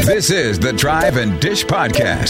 This is the Drive and Dish Podcast.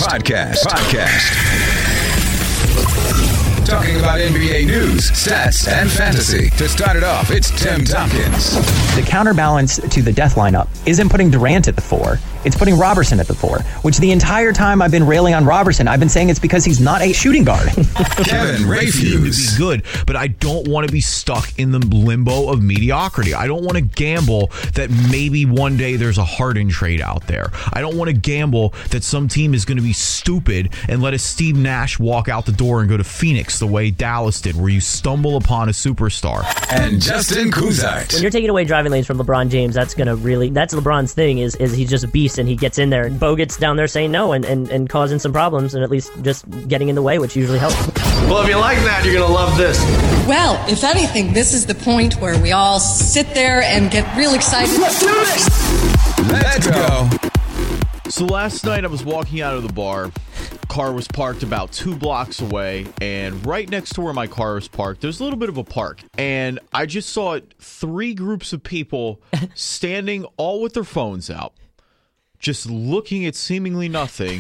Talking about NBA news, stats, and fantasy. To start it off, it's Tim Tompkins. The counterbalance to the death lineup isn't putting Durant at the 4. It's putting Robertson at the 4, which the entire time I've been railing on Robertson, I've been saying it's because he's not a shooting guard. Kevin Rayfuse. Be good, but I don't want to be stuck in the limbo of mediocrity. I don't want to gamble that maybe one day there's a Harden trade out there. I don't want to gamble that some team is going to be stupid and let a Steve Nash walk out the door and go to Phoenix the way Dallas did, where you stumble upon a superstar. And Justin Kuzart. When you're taking away driving lanes from LeBron James, that's LeBron's thing is he's just a beast and he gets in there. And Bogut's down there saying no and causing some problems and at least just getting in the way, which usually helps. Well, if you like that, you're going to love this. Well, if anything, this is the point where we all sit there and get real excited. Let's do this! Let's go. So last night I was walking out of the bar. Car was parked about 2 blocks away, and right next to where my car was parked, there's a little bit of a park. And I just saw 3 groups of people standing all with their phones out, just looking at seemingly nothing.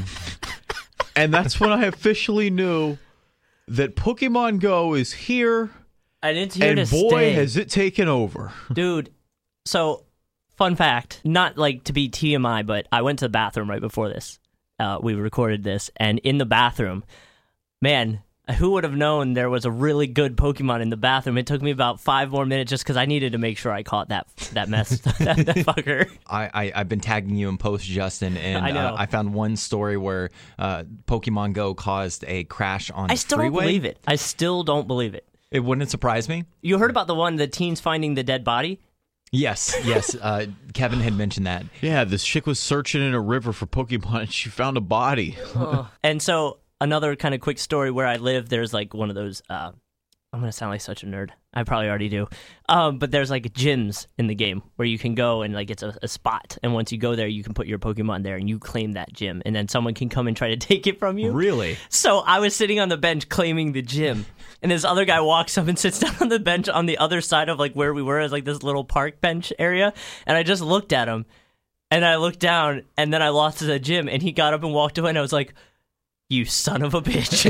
And that's when I officially knew that Pokemon Go is here. And it's here to boy, stay. has it taken over. Dude, so fun fact, not like to be TMI, but I went to the bathroom right before this. We recorded this, and in the bathroom, man, who would have known there was a really good Pokemon in the bathroom? It took me about 5 more minutes just because I needed to make sure I caught that mess, that fucker. I've been tagging you in posts, Justin, and I know. I found one story where Pokemon Go caused a crash on I still freeway. don't believe it. I still don't believe it. It wouldn't surprise me. You heard about the teens finding the dead body? Yes. Kevin had mentioned that. Yeah, this chick was searching in a river for Pokemon, and she found a body. And so another kind of quick story where I live, there's like one of those, I'm going to sound like such a nerd. I probably already do. But there's like gyms in the game where you can go and like it's a spot. And once you go there, you can put your Pokemon there and you claim that gym. And then someone can come and try to take it from you. Really? So I was sitting on the bench claiming the gym. And this other guy walks up and sits down on the bench on the other side of like where we were as like this little park bench area. And I just looked at him and I looked down and then I lost the gym and he got up and walked away and I was like, you son of a bitch.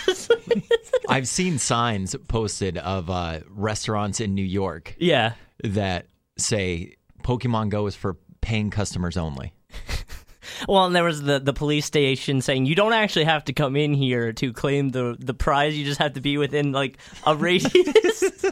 I've seen signs posted of restaurants in New York that say Pokemon Go is for paying customers only. Well, and there was the police station saying you don't actually have to come in here to claim the prize. You just have to be within like a radius. Because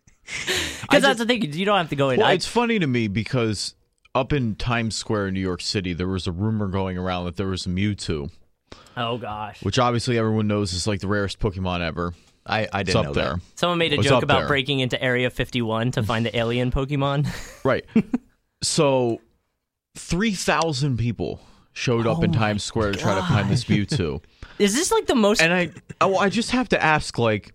that's the thing. You don't have to go in. Well, it's funny to me because up in Times Square in New York City, there was a rumor going around that there was a Mewtwo. Oh, gosh. Which obviously everyone knows is like the rarest Pokemon ever. I didn't know there. that. Someone made a joke about breaking into Area 51 to find the alien Pokemon. Right. So 3,000 people showed up in Times Square to try to find this Mewtwo. Is this like the most... And I just have to ask, like...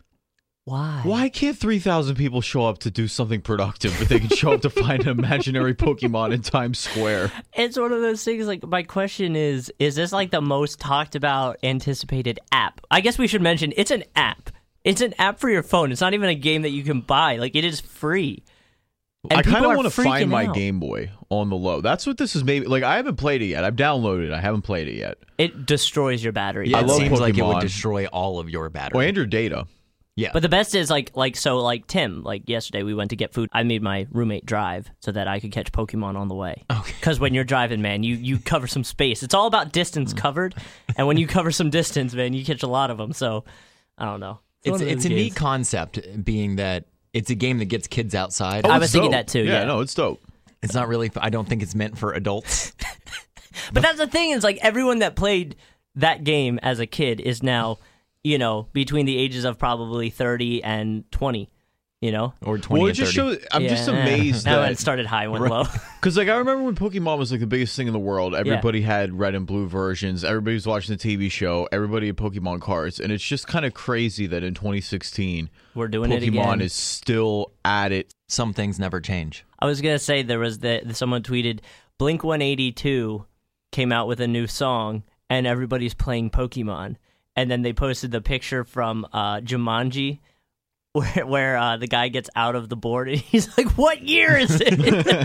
Why? Why can't 3,000 people show up to do something productive, but they can show up to find an imaginary Pokemon in Times Square? It's one of those things, like, my question is this like the most talked about, anticipated app? I guess we should mention, it's an app. It's an app for your phone. It's not even a game that you can buy. Like, it is free. And I kind of want to freaking find my out. Game Boy on the low. That's what this is maybe. Like, I haven't played it yet. I've downloaded it. I haven't played it yet. It destroys your battery. Yeah, I it love seems like it would Pokemon. destroy all of your battery. Well, and your data. Yeah. But the best is like Tim, like yesterday we went to get food. I made my roommate drive so that I could catch Pokemon on the way. Okay. Because when you're driving, man, you cover some space. It's all about distance covered. And when you cover some distance, man, you catch a lot of them. So, I don't know. It's a neat concept, being that it's a game that gets kids outside. I was thinking that too, yeah. No, it's dope. It's not really, I don't think it's meant for adults. But that's the thing, is like everyone that played that game as a kid is now, between the ages of probably 30 and 20, Or 20 Well, it and just 30. shows. I'm just amazed Now that it started high, went low. Because, like, I remember when Pokemon was, like, the biggest thing in the world. Everybody had red and blue versions. Everybody was watching the TV show. Everybody had Pokemon cards. And it's just kind of crazy that in 2016, We're doing it again. Pokemon is still at it. Some things never change. I was going to say, there was someone tweeted, Blink-182 came out with a new song, and everybody's playing Pokemon. And then they posted the picture from Jumanji, where the guy gets out of the board and he's like, "What year is it?"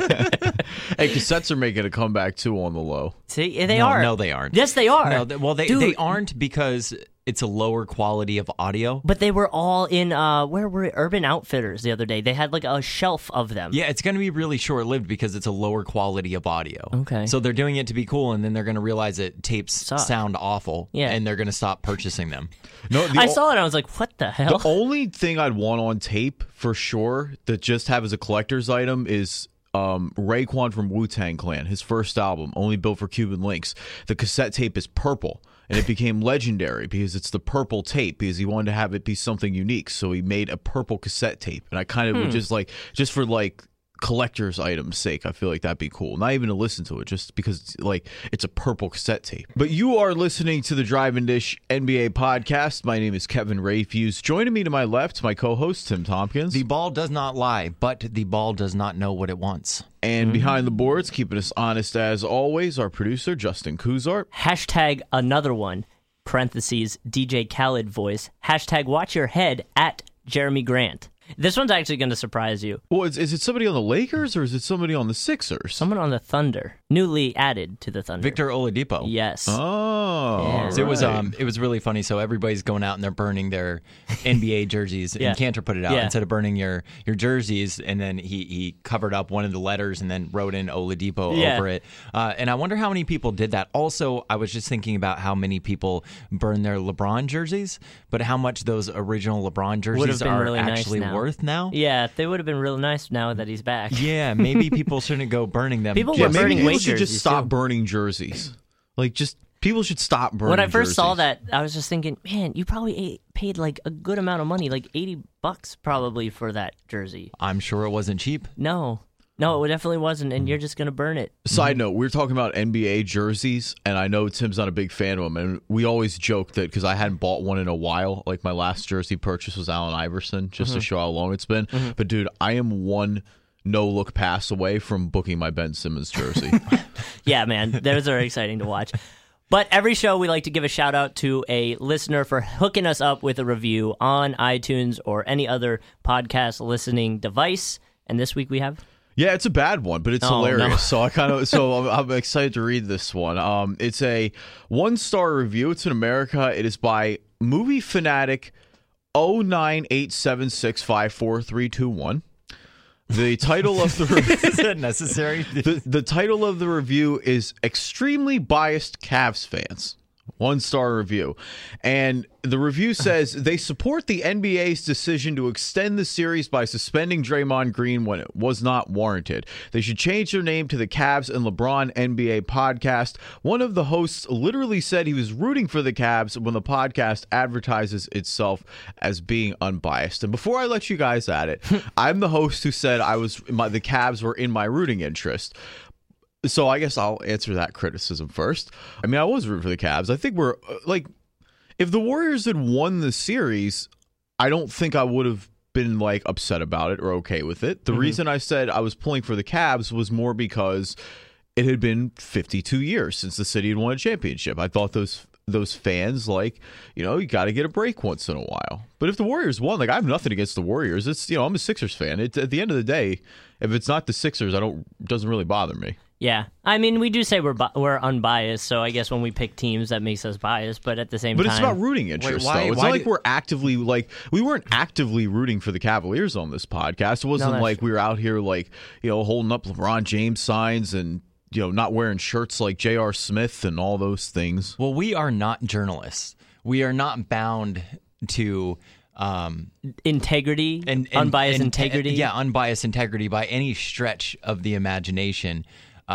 Hey, cassettes are making a comeback too on the low. See, they are. No, they aren't. Yes, they are. No, they aren't because it's a lower quality of audio. But they were all in, where were Urban Outfitters the other day? They had like a shelf of them. Yeah, it's going to be really short-lived because it's a lower quality of audio. Okay. So they're doing it to be cool, and then they're going to realize that tapes sound awful, and they're going to stop purchasing them. No, I saw it and I was like, what the hell? The only thing I'd want on tape for sure that just have as a collector's item is Raekwon from Wu-Tang Clan, his first album, only built for Cuban links. The cassette tape is purple. And it became legendary because it's the purple tape, because he wanted to have it be something unique. So he made a purple cassette tape. And I kind of would just for like collector's items sake, I feel like that'd be cool. Not even to listen to it, just because it's a purple cassette tape. But you are listening to the Drive and Dish NBA podcast. My name is Kevin Rayfuse. Joining me to my left, my co-host Tim Tompkins. The ball does not lie, but the ball does not know what it wants. And behind the boards, keeping us honest as always, our producer Justin Kuzart. Hashtag another one, parentheses, DJ Khaled voice, hashtag watch your head at Jeremy Grant. This one's actually going to surprise you. Well, is it somebody on the Lakers or is it somebody on the Sixers? Someone on the Thunder. Newly added to the Thunder. Victor Oladipo. Yes. Oh. Yeah. So it was really funny. So everybody's going out and they're burning their NBA jerseys. And Cantor put it out. Instead of burning your jerseys, and then he covered up one of the letters and then wrote in Oladipo over it. And I wonder how many people did that. Also, I was just thinking about how many people burn their LeBron jerseys, but how much those original LeBron jerseys are really actually nice worth now. Yeah, they would have been real nice now that he's back. Yeah, maybe people shouldn't go burning them. People were burning People weight should jerseys just stop too. burning jerseys. People should stop burning jerseys. When I first saw that, I was just thinking, man, you probably paid like a good amount of money, like $80 probably for that jersey. I'm sure it wasn't cheap. No, it definitely wasn't, and you're just going to burn it. Side note, we were talking about NBA jerseys, and I know Tim's not a big fan of them, and we always joke that because I hadn't bought one in a while, like my last jersey purchase was Allen Iverson, just to show how long it's been. But dude, I am one no-look pass away from booking my Ben Simmons jersey. Yeah, man, those are exciting to watch. But every show, we like to give a shout-out to a listener for hooking us up with a review on iTunes or any other podcast listening device. And this week we have... Yeah, it's a bad one, but it's hilarious. No. So I'm excited to read this one. It's a 1-star review. It's in America. It is by Movie Fanatic 09876543321. The title of the is that necessary? The title of the review is Extremely Biased Cavs Fans. 1-star review. And the review says they support the NBA's decision to extend the series by suspending Draymond Green when it was not warranted. They should change their name to the Cavs and LeBron NBA podcast. One of the hosts literally said he was rooting for the Cavs when the podcast advertises itself as being unbiased. And before I let you guys at it, I'm the host who said the Cavs were in my rooting interest. So I guess I'll answer that criticism first. I mean, I was rooting for the Cavs. I think we're if the Warriors had won the series, I don't think I would have been upset about it or okay with it. The reason I said I was pulling for the Cavs was more because it had been 52 years since the city had won a championship. I thought those fans, you got to get a break once in a while. But if the Warriors won, I have nothing against the Warriors. It's, I'm a Sixers fan. At the end of the day, if it's not the Sixers, it doesn't really bother me. Yeah, I mean, we do say we're unbiased, so I guess when we pick teams, that makes us biased. But at the same time, but it's about rooting interest, though. It's not like we're actively we weren't actively rooting for the Cavaliers on this podcast. It wasn't like we were out here holding up LeBron James signs and not wearing shirts like J.R. Smith and all those things. Well, we are not journalists. We are not bound to integrity and unbiased integrity. Unbiased integrity by any stretch of the imagination.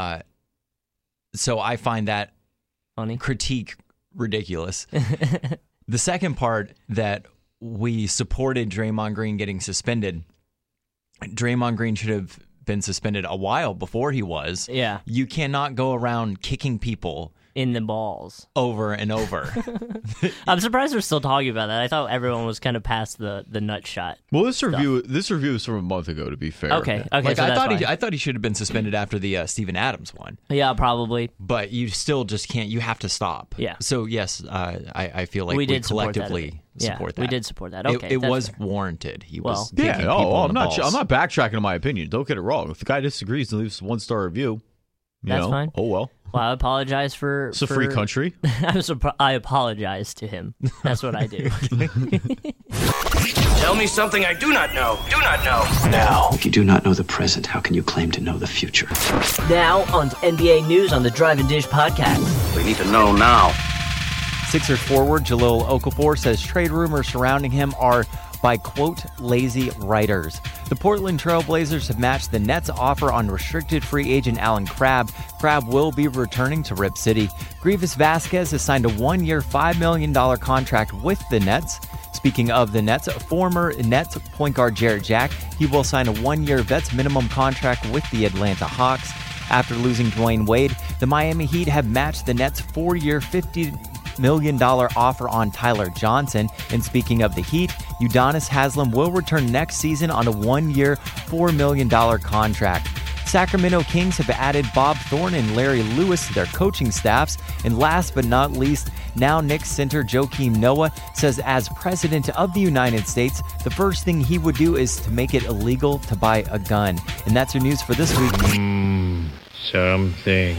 So I find that funny critique ridiculous. The second part, that we supported Draymond Green getting suspended. Draymond Green should have been suspended a while before he was. Yeah. You cannot go around kicking people in the balls over and over. I'm surprised we're still talking about that. I thought everyone was kind of past the nut shot. Well, this review is from a month ago, to be fair. Okay. Like, so I thought he should have been suspended after the Steven Adams one. Yeah, probably. But you still just can't. You have to stop. Yeah. So yes, I feel like we collectively support that. We did support that. Okay, it was warranted. He was. I'm not backtracking on my opinion. Don't get it wrong. If the guy disagrees and leaves a 1-star review, that's fine. Oh well. Well, I apologize for. It's a free country. I apologize to him. That's what I do. Tell me something I do not know. Do not know. Now, if you do not know the present, how can you claim to know the future? Now on to NBA news on the Drive and Dish podcast. We need to know now. Sixers forward Jahlil Okafor says trade rumors surrounding him are by, quote, lazy writers. The Portland Trail Blazers have matched the Nets' offer on restricted free agent Allen Crabbe. Crabbe will be returning to Rip City. Grievous Vasquez has signed a 1-year, $5 million contract with the Nets. Speaking of the Nets, former Nets point guard Jarrett Jack, he will sign a 1-year vets minimum contract with the Atlanta Hawks. After losing Dwayne Wade, the Miami Heat have matched the Nets' 4-year, $50 million offer on Tyler Johnson. And speaking of the Heat, Udonis Haslem will return next season on a 1-year, $4 million contract. Sacramento Kings have added Bob Thorne and Larry Lewis to their coaching staffs. And last but not least, now Knicks center Joakim Noah says as president of the United States, the first thing he would do is to make it illegal to buy a gun. And that's your news for this week. Something.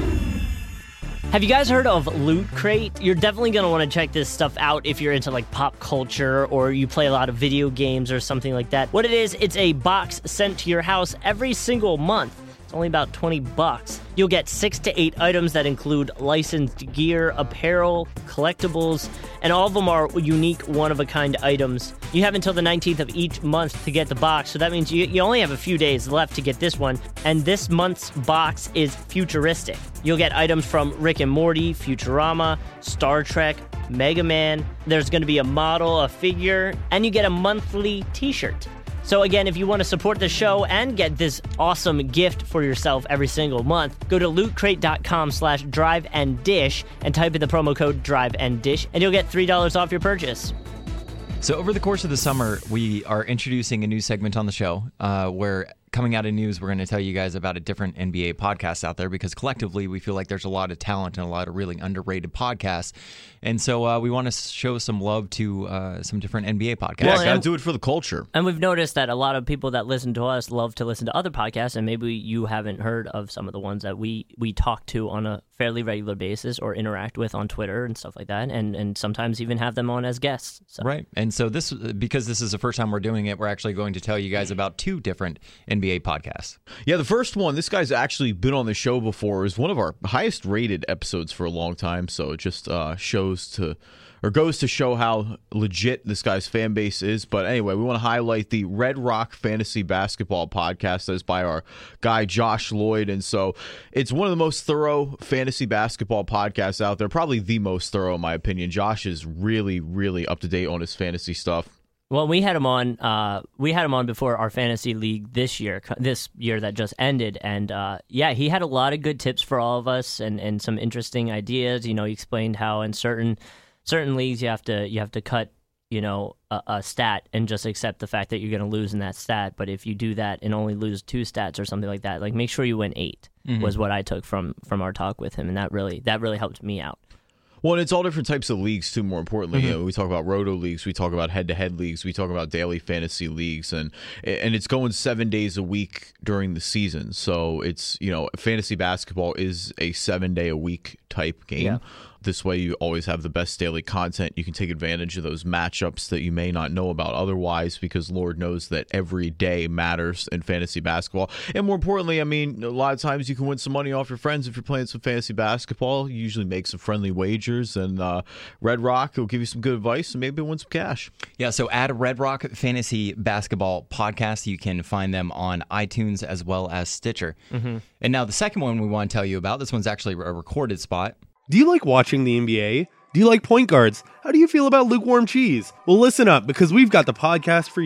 Have you guys heard of Loot Crate? You're definitely going to want to check this stuff out if you're into like pop culture or you play a lot of video games or something like that. What it is, it's a box sent to your house every single month. It's only about $20. You'll get 6 to 8 items that include licensed gear, apparel, collectibles, and all of them are unique, one-of-a-kind items. You have until the 19th of each month to get the box, so that means you only have a few days left to get this one, and this month's box is futuristic. You'll get items from Rick and Morty, Futurama, Star Trek, Mega Man. There's going to be a model, a figure, and you get a monthly t-shirt. So again, if you want to support the show and get this awesome gift for yourself every single month, go to lootcrate.com/driveanddish and type in the promo code driveanddish and you'll get $3 off your purchase. So over the course of the summer, we are introducing a new segment on the show where coming out of news, we're going to tell you guys about a different NBA podcast out there because collectively we feel like there's a lot of talent and a lot of really underrated podcasts. And so we want to show some love to some different NBA podcasts. Yeah, got to do it for the culture. And we've noticed that a lot of people that listen to us love to listen to other podcasts, and maybe you haven't heard of some of the ones that we talk to on a fairly regular basis or interact with on Twitter and stuff like that, and sometimes even have them on as guests. So. Right. And so because this is the first time we're doing it, we're actually going to tell you guys about 2 different NBA podcasts. Yeah, the first one, this guy's actually been on the show before, is one of our highest rated episodes for a long time, so it just goes to show how legit this guy's fan base is. But anyway, we want to highlight the Red Rock Fantasy Basketball podcast that is by our guy Josh Lloyd. And so it's one of the most thorough fantasy basketball podcasts out there, probably the most thorough in my opinion. Josh is really, really up to date on his fantasy stuff. Well, we had him on. We had him on before our fantasy league this year that just ended, and he had a lot of good tips for all of us and some interesting ideas. You know, he explained how in certain leagues you have to cut a stat and just accept the fact that you're going to lose in that stat. But if you do that and only lose 2 stats or something like that, like make sure you win 8 was what I took from our talk with him, and that really helped me out. Well, and it's all different types of leagues, too, more importantly. You know, we talk about roto leagues, we talk about head-to-head leagues, we talk about daily fantasy leagues, and it's going 7 days a week during the season. So it's, fantasy basketball is a 7-day-a-week type game. Yeah. This way you always have the best daily content. You can take advantage of those matchups that you may not know about otherwise, because Lord knows that every day matters in fantasy basketball. And more importantly, I mean, a lot of times you can win some money off your friends if you're playing some fantasy basketball. You usually make some friendly wagers, and Red Rock will give you some good advice and maybe win some cash. Yeah, so add Red Rock Fantasy Basketball Podcast. You can find them on iTunes as well as Stitcher. And now the second one we want to tell you about, this one's actually a recorded spot. Do you like watching the NBA? Do you like point guards? How do you feel about lukewarm cheese? Well, listen up, because we've got the podcast for you.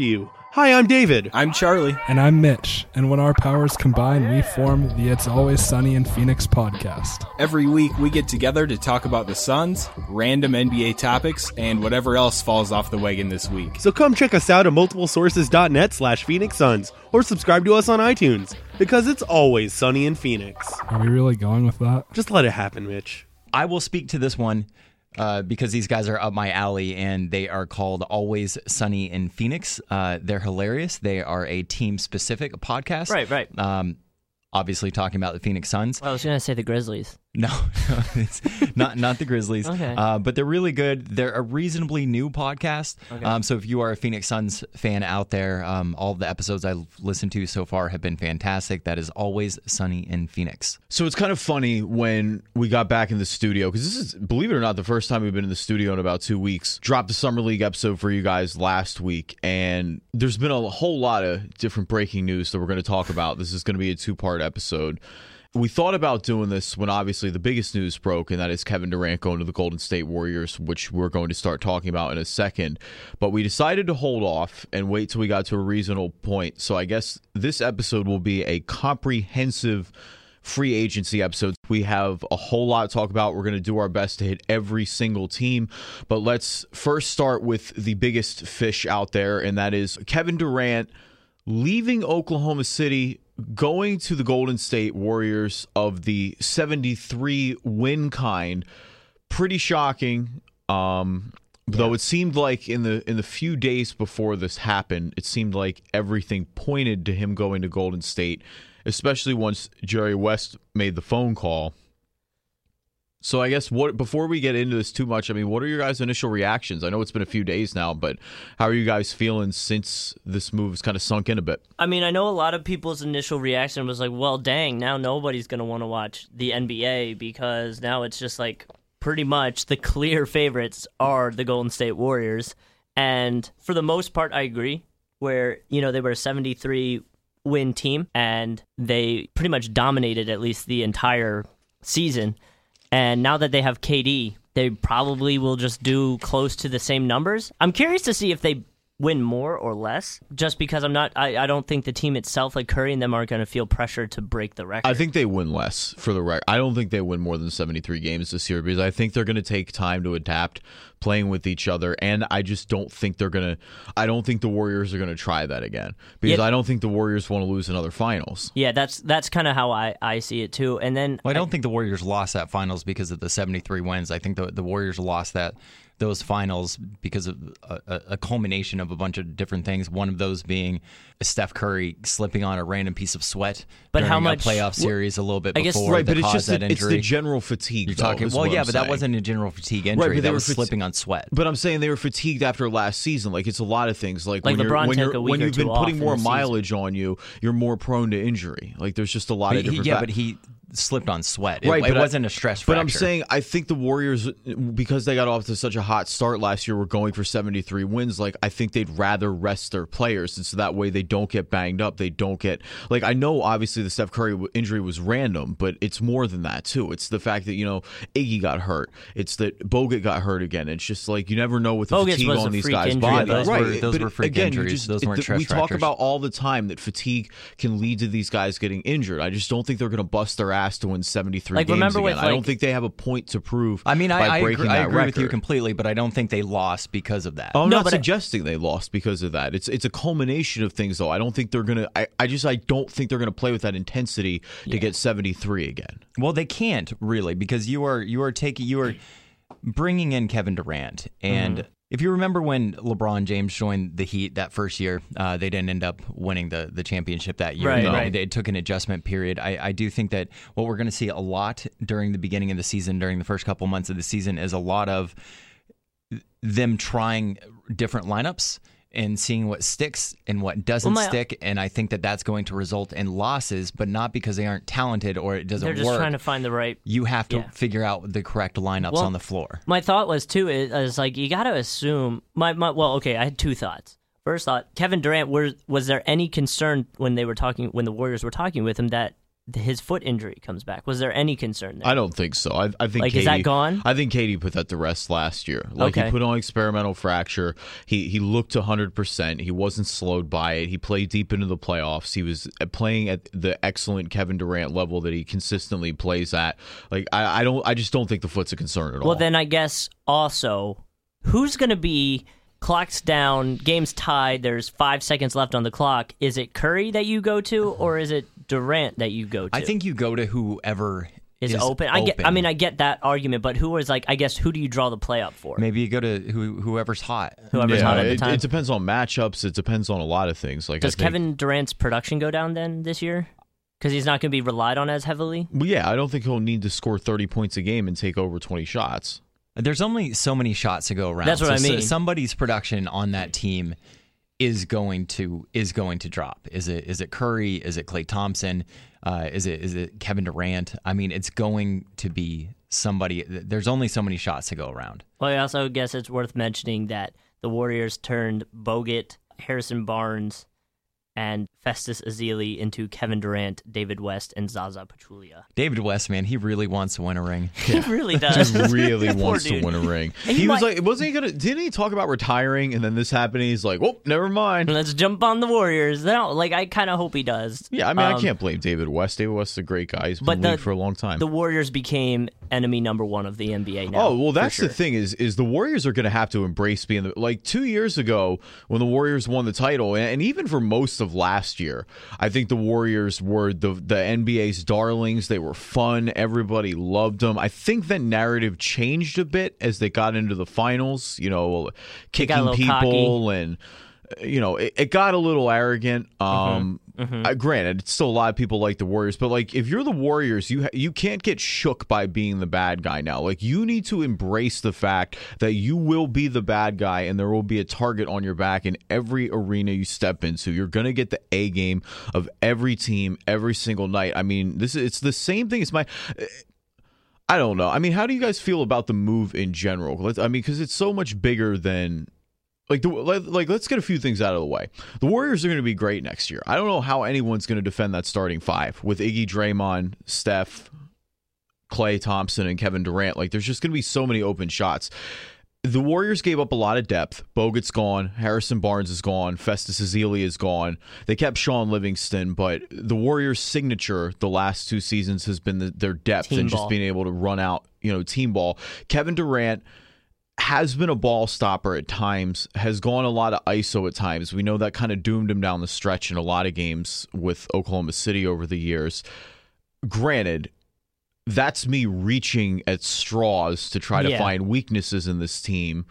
Hi, I'm David. I'm Charlie. And I'm Mitch. And when our powers combine, we form the It's Always Sunny in Phoenix podcast. Every week, we get together to talk about the Suns, random NBA topics, and whatever else falls off the wagon this week. So come check us out at multiplesources.net/Phoenix Suns or subscribe to us on iTunes, because it's always sunny in Phoenix. Are we really going with that? Just let it happen, Mitch. I will speak to this one because these guys are up my alley, and they are called Always Sunny in Phoenix. They're hilarious. They are a team-specific podcast. Right. Obviously talking about the Phoenix Suns. Well, I was going to say the Grizzlies. No, it's not the Grizzlies. Okay. But they're really good. They're a reasonably new podcast. Okay. So if you are a Phoenix Suns fan out there, all of the episodes I've listened to so far have been fantastic. That is Always Sunny in Phoenix. So it's kind of funny when we got back in the studio, because this is, believe it or not, the first time we've been in the studio in about 2 weeks. Dropped the Summer League episode for you guys last week, and there's been a whole lot of different breaking news that we're going to talk about. This is going to be a 2-part episode. We thought about doing this when obviously the biggest news broke, and that is Kevin Durant going to the Golden State Warriors, which we're going to start talking about in a second. But we decided to hold off and wait till we got to a reasonable point. So I guess this episode will be a comprehensive free agency episode. We have a whole lot to talk about. We're going to do our best to hit every single team. But let's first start with the biggest fish out there, and that is Kevin Durant leaving Oklahoma City, going to the Golden State Warriors of the 73 win kind. Pretty shocking. Though it seemed like in the few days before this happened, it seemed like everything pointed to him going to Golden State, especially once Jerry West made the phone call. So I guess before we get into this too much, I mean, what are your guys' initial reactions? I know it's been a few days now, but how are you guys feeling since this move's kind of sunk in a bit? I mean, I know a lot of people's initial reaction was like, well, dang, now nobody's going to want to watch the NBA because now it's just like pretty much the clear favorites are the Golden State Warriors. And for the most part, I agree, where, you know, they were a 73-win team and they pretty much dominated at least the entire season. And now that they have KD, they probably will just do close to the same numbers. I'm curious to see if they win more or less, just because I don't think the team itself, like Curry and them, are going to feel pressure to break the record. I think they win less for the record. I don't think they win more than 73 games this year, because I think they're going to take time to adapt playing with each other, and I just don't think I don't think the Warriors are going to try that again, because I don't think the Warriors want to lose another finals. Yeah, that's kind of how I see it too. And then I don't think the Warriors lost that finals because of the 73 wins. I think the Warriors lost those finals because of a culmination of a bunch of different things. One of those being Steph Curry slipping on a random piece of sweat during a playoff series a little bit before right, but that caused that injury. It's the general fatigue. You're talking, well, yeah, but that wasn't a general fatigue injury. Right, but that was slipping on sweat. But I'm saying they were fatigued after last season. Like, it's a lot of things. Like when you've been putting more mileage on you, you're more prone to injury. Like, there's just a lot of different. But he slipped on sweat. Right, it wasn't a stress fracture. But I'm saying I think the Warriors, because they got off to such a hot start last year, were going for 73 wins. Like, I think they'd rather rest their players, and so that way they don't get banged up. They don't get, like, I know obviously the Steph Curry injury was random, but it's more than that too. It's the fact that, you know, Iggy got hurt. It's that Bogut got hurt again. It's just like you never know with the fatigue on these guys' bodies. Those were freak injuries. Those weren't stress fractures. We talk about all the time that fatigue can lead to these guys getting injured. I just don't think they're going to bust their ass to win 73 games again. I don't think they have a point to prove. I mean, I agree record with you completely, but I don't think they lost because of that. I'm not suggesting they lost because of that. It's a culmination of things, though. I don't think they're gonna. I don't think they're gonna play with that intensity to get 73 again. Well, they can't really, because you are bringing in Kevin Durant, and if you remember when LeBron James joined the Heat that first year, they didn't end up winning the championship that year. Right. It took an adjustment period. I do think that what we're going to see a lot during the beginning of the season, during the first couple months of the season, is a lot of them trying different lineups and seeing what sticks and what doesn't stick. And I think that that's going to result in losses, but not because they aren't talented or it doesn't work. They're just trying to find the right... You have to figure out the correct lineups on the floor. My thought was, too, is like, you got to assume... I had two thoughts. First thought, Kevin Durant, was there any concern when the Warriors were talking with him that his foot injury comes back? Was there any concern there? I don't think so. I think like, Katie, is that gone? I think Katie put that to rest last year. Like, he put on experimental fracture. He looked 100%. He wasn't slowed by it. He played deep into the playoffs. He was playing at the excellent Kevin Durant level that he consistently plays at. Like, I just don't think the foot's a concern at all. Well, then I guess also, who's going to be... Clock's down, game's tied, there's 5 seconds left on the clock. Is it Curry that you go to, or is it Durant that you go to? I think you go to whoever is open. I get that argument, but who do you draw the play up for? Maybe you go to whoever's hot. Whoever's hot at the time. It depends on matchups. It depends on a lot of things. Like, does Kevin Durant's production go down then this year? Because he's not going to be relied on as heavily? Well, yeah, I don't think he'll need to score 30 points a game and take over 20 shots. There's only so many shots to go around. That's what I mean. Somebody's production on that team is going to drop. Is it Curry? Is it Klay Thompson? Is it Kevin Durant? I mean, it's going to be somebody. There's only so many shots to go around. Well, I also guess it's worth mentioning that the Warriors turned Bogut, Harrison Barnes, and Festus Ezeli into Kevin Durant, David West, and Zaza Pachulia. David West, man, he really wants to win a ring. He really does. Just really wants to win a ring. He was like, didn't he talk about retiring and then this happened? He's like, oh, never mind. Let's jump on the Warriors. No, like, I kind of hope he does. Yeah, I mean, I can't blame David West. David West is a great guy. He's been in the league for a long time. The Warriors became enemy number one of the NBA now. Oh, well, that's the thing is the Warriors are going to have to embrace being like 2 years ago when the Warriors won the title, and even for most of last year, I think the Warriors were the NBA's darlings. They were fun. Everybody loved them. I think that narrative changed a bit as they got into the finals, kicking people cocky. And, it got a little arrogant. Granted, it's still a lot of people like the Warriors, but like if you're the Warriors, you can't get shook by being the bad guy now. Like, you need to embrace the fact that you will be the bad guy and there will be a target on your back in every arena you step into. You're going to get the A game of every team every single night. I mean, it's the same thing as I don't know. I mean, how do you guys feel about the move in general? Because it's so much bigger than... let's get a few things out of the way. The Warriors are going to be great next year. I don't know how anyone's going to defend that starting five with Iggy, Draymond, Steph, Klay Thompson, and Kevin Durant. Like, there's just going to be so many open shots. The Warriors gave up a lot of depth. Bogut's gone. Harrison Barnes is gone. Festus Ezeli is gone. They kept Sean Livingston, but the Warriors' signature the last 2 seasons has been their depth team and ball. Just being able to run out, team ball. Kevin Durant has been a ball stopper at times, has gone a lot of ISO at times. We know that kind of doomed him down the stretch in a lot of games with Oklahoma City over the years. Granted, that's me reaching at straws to try to find weaknesses in this team.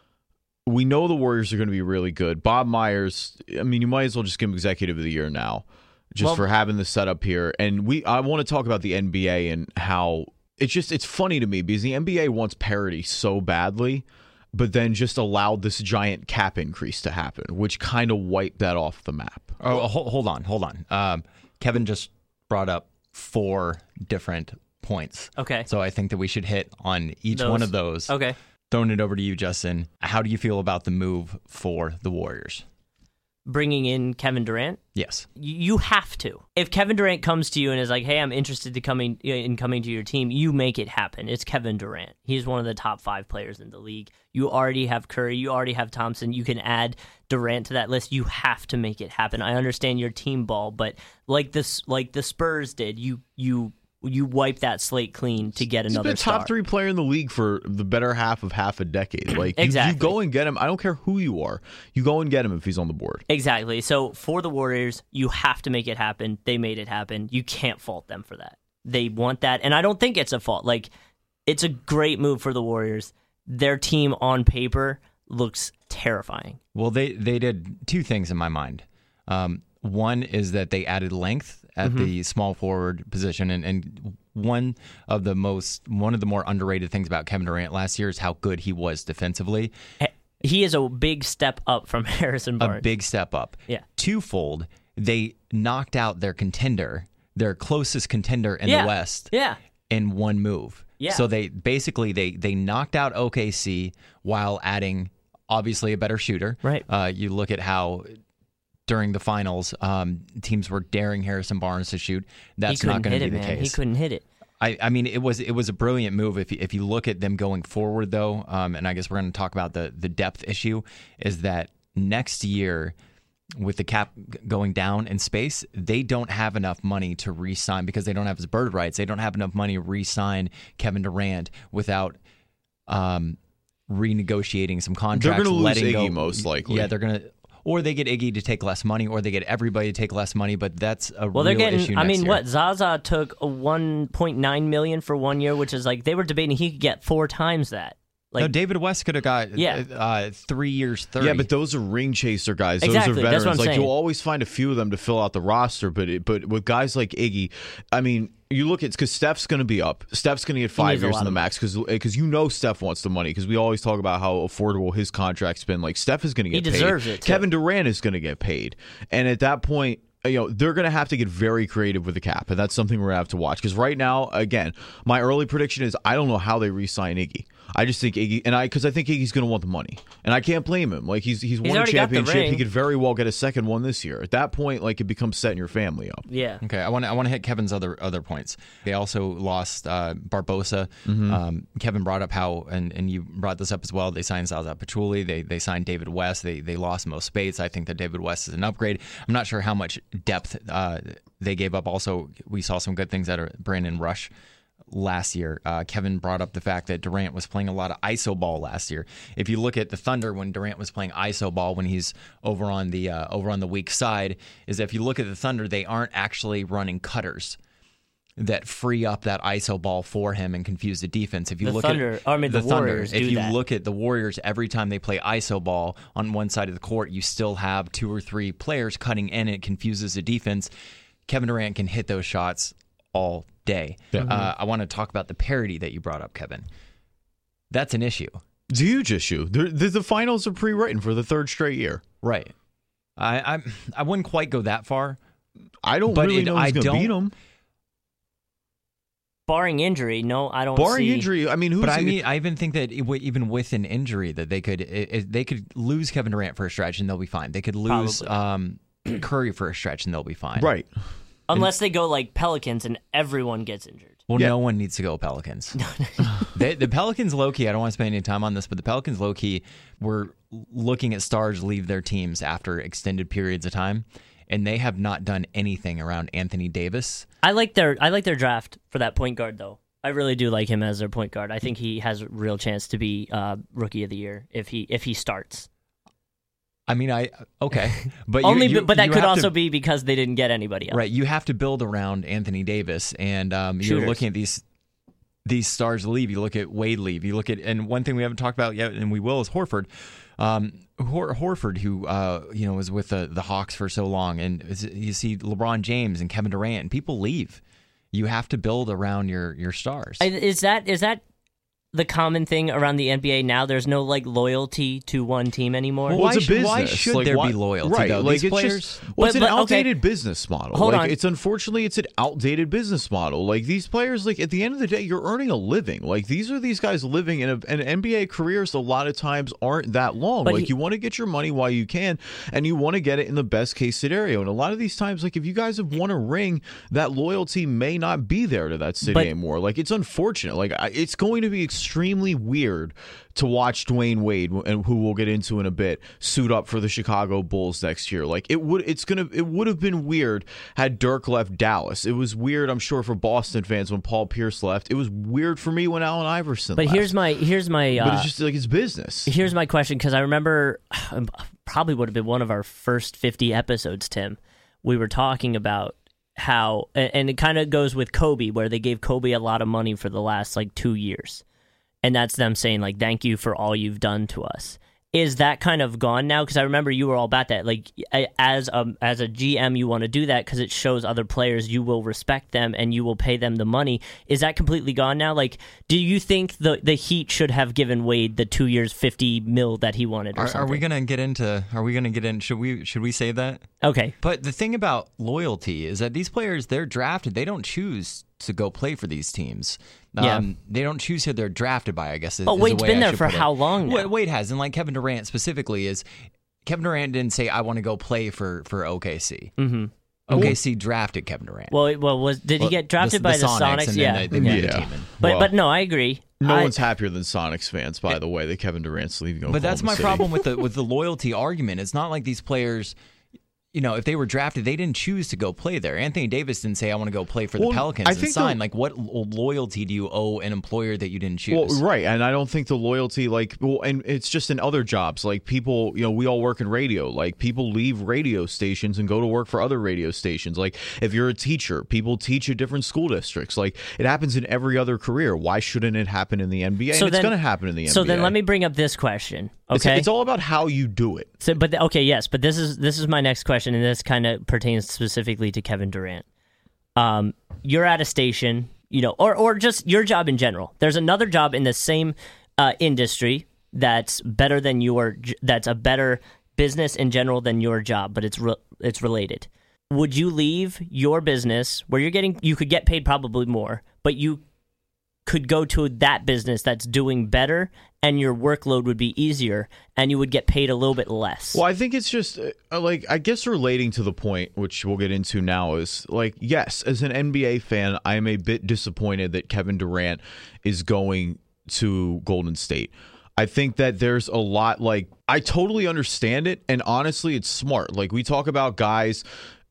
We know the Warriors are going to be really good. Bob Myers, I mean, you might as well just give him Executive of the Year now, for having the setup here. And I want to talk about the NBA and how it's funny to me because the NBA wants parity so badly, but then just allowed this giant cap increase to happen, which kind of wiped that off the map. Oh, hold on. Kevin just brought up 4 different points. Okay. So I think that we should hit on each one of those. Okay. Throwing it over to you, Justin. How do you feel about the move for the Warriors? Bringing in Kevin Durant? Yes. You have to. If Kevin Durant comes to you and is like, hey, I'm interested in coming to your team, you make it happen. It's Kevin Durant. He's one of the top 5 players in the league. You already have Curry. You already have Thompson. You can add Durant to that list. You have to make it happen. I understand your team ball, but like the Spurs did, you wipe that slate clean to get another He's been a top 3 player in the league for the better half a decade. Like, exactly. You go and get him. I don't care who you are. You go and get him if he's on the board. Exactly. So for the Warriors, you have to make it happen. They made it happen. You can't fault them for that. They want that, and I don't think it's a fault. Like, it's a great move for the Warriors. Their team on paper looks terrifying. Well, they did 2 things in my mind. One is that they added length at the small forward position, and one of the more underrated things about Kevin Durant last year is how good he was defensively. He is a big step up from Harrison Barnes. A big step up. Yeah. Twofold, they knocked out their closest contender in the West in one move. Yeah. So they knocked out OKC while adding obviously a better shooter. Right. You look at how during the finals, teams were daring Harrison Barnes to shoot. That's not going to be the case. He couldn't hit it. I mean, it was a brilliant move. If you look at them going forward, though, and I guess we're going to talk about the depth issue, is that next year, with the cap going down in space, they don't have enough money to re-sign because they don't have his bird rights. They don't have enough money to re-sign Kevin Durant without renegotiating some contracts. They're going to lose Iggy most likely. Yeah, they're going to. Or they get Iggy to take less money, or they get everybody to take less money, but that's a real they're getting, issue next year. What, Zaza took $1.9 million for 1 year, which is like, they were debating he could get 4 times that. Like, no, David West could have got 3 years, 30. Yeah, but those are ring chaser guys. Exactly, those are veterans. that's what I'm saying. You'll always find a few of them to fill out the roster, but with guys like Iggy, I mean, you look at, because Steph's going to be up. Steph's going to get 5 years in the max because you know Steph wants the money, because we always talk about how affordable his contract's been. Like, Steph is going to get paid. He deserves it, too. Kevin Durant is going to get paid. And at that point, they're going to have to get very creative with the cap, and that's something we're going to have to watch. Because right now, again, my early prediction is I don't know how they re-sign Iggy. I just think Iggy, because I think Iggy's going to want the money, and I can't blame him. Like, he's won a championship. He could very well get a second one this year. At that point, like, it becomes setting your family up. Yeah. Okay. I want to hit Kevin's other points. They also lost Barbosa. Kevin brought up how, and you brought this up as well. They signed Zaza Pachulia. They signed David West. They lost Mo Spates. I think that David West is an upgrade. I'm not sure how much depth they gave up. Also, we saw some good things out of Brandon Rush last year. Kevin brought up the fact that Durant was playing a lot of ISO ball last year. If you look at the Thunder when Durant was playing ISO ball, when he's over on the weak side, is if you look at the Thunder, they aren't actually running cutters that free up that ISO ball for him and confuse the defense. If you look at the Warriors, if you look at the Warriors, every time they play ISO ball on one side of the court, you still have 2 or 3 players cutting in. It confuses the defense. Kevin Durant can hit those shots all day. Yeah. I want to talk about the parity that you brought up, Kevin. That's an issue. It's a huge issue. The finals are pre-written for the 3rd straight year. Right. I wouldn't quite go that far. I don't really know who's going to beat them. Barring injury, no, I don't. Barring injury, I mean, I even think that even with an injury, that they could lose Kevin Durant for a stretch and they'll be fine. They could lose Curry for a stretch and they'll be fine. Right. Unless they go like Pelicans and everyone gets injured. Well, no one needs to go Pelicans. The Pelicans, low-key, I don't want to spend any time on this, but the Pelicans, low-key, were looking at stars leave their teams after extended periods of time, and they have not done anything around Anthony Davis. I like their draft for that point guard, though. I really do like him as their point guard. I think he has a real chance to be Rookie of the Year if he starts. I mean, okay, but but that could also be because they didn't get anybody else. Right, you have to build around Anthony Davis, and you're looking at these stars leave. You look at Wade leave. You look at, and one thing we haven't talked about yet, and we will, is Horford. Horford, who was with the Hawks for so long, and you see LeBron James and Kevin Durant, and people leave. You have to build around your stars. Is that the common thing around the NBA now? There's no loyalty to one team anymore. Well, it's a business. Why should there be loyalty? Right, though? These it's players. It's an outdated business model. Hold on. It's unfortunately it's an outdated business model. Like, these players, at the end of the day, you're earning a living. Like, these guys living in an NBA careers. A lot of times aren't that long. But you want to get your money while you can, and you want to get it in the best case scenario. And a lot of these times, if you guys have won a ring, that loyalty may not be there to that city anymore. It's unfortunate. It's going to be extremely weird to watch Dwayne Wade, and who we'll get into in a bit, suit up for the Chicago Bulls next year. It would have been weird had Dirk left Dallas. It was weird, I'm sure, for Boston fans when Paul Pierce left. It was weird for me when Allen Iverson left. But here's my but it's just it's business. Here's my question, because I remember probably would have been one of our first 50 episodes, Tim. We were talking about how, and it kind of goes with Kobe, where they gave Kobe a lot of money for the last 2 years. And that's them saying, thank you for all you've done to us. Is that kind of gone now? Because I remember you were all about that. As a GM, you want to do that because it shows other players you will respect them and you will pay them the money. Is that completely gone now? Do you think the Heat should have given Wade the 2 years, $50 million that he wanted? Or something? Are we going to get in? Should we save that? Okay. But the thing about loyalty is that these players, they're drafted. They don't choose to go play for these teams. They don't choose who they're drafted by, I guess. But Wade's been there for how long now? Wade has, and Kevin Durant specifically, is Kevin Durant didn't say, I want to go play for OKC. Mm-hmm. OKC drafted Kevin Durant. Did he get drafted by the Sonics? And yeah. They moved the team in. But no, I agree. No one's happier than Sonics fans, by the way, that Kevin Durant's leaving Oklahoma But that's my City. problem with the loyalty argument. It's not like these players, if they were drafted, they didn't choose to go play there. Anthony Davis didn't say, I want to go play for the Pelicans and sign. Like, what loyalty do you owe an employer that you didn't choose? Well, right. And I don't think the loyalty, and it's just in other jobs. Like, people, we all work in radio. Like, people leave radio stations and go to work for other radio stations. Like, if you're a teacher, people teach at different school districts. Like, it happens in every other career. Why shouldn't it happen in the NBA? It's going to happen in the NBA. So then let me bring up this question. Okay, it's all about how you do it. So, but this is my next question, and this kind of pertains specifically to Kevin Durant. You're at a station, or just your job in general. There's another job in the same industry that's better than that's a better business in general than your job, but it's related. Would you leave your business where you could get paid probably more, but you could go to that business that's doing better and your workload would be easier and you would get paid a little bit less? Well, I think it's just I guess relating to the point, which we'll get into now, is yes, as an NBA fan, I am a bit disappointed that Kevin Durant is going to Golden State. I think that there's a lot, I totally understand it, and honestly, it's smart. We talk about guys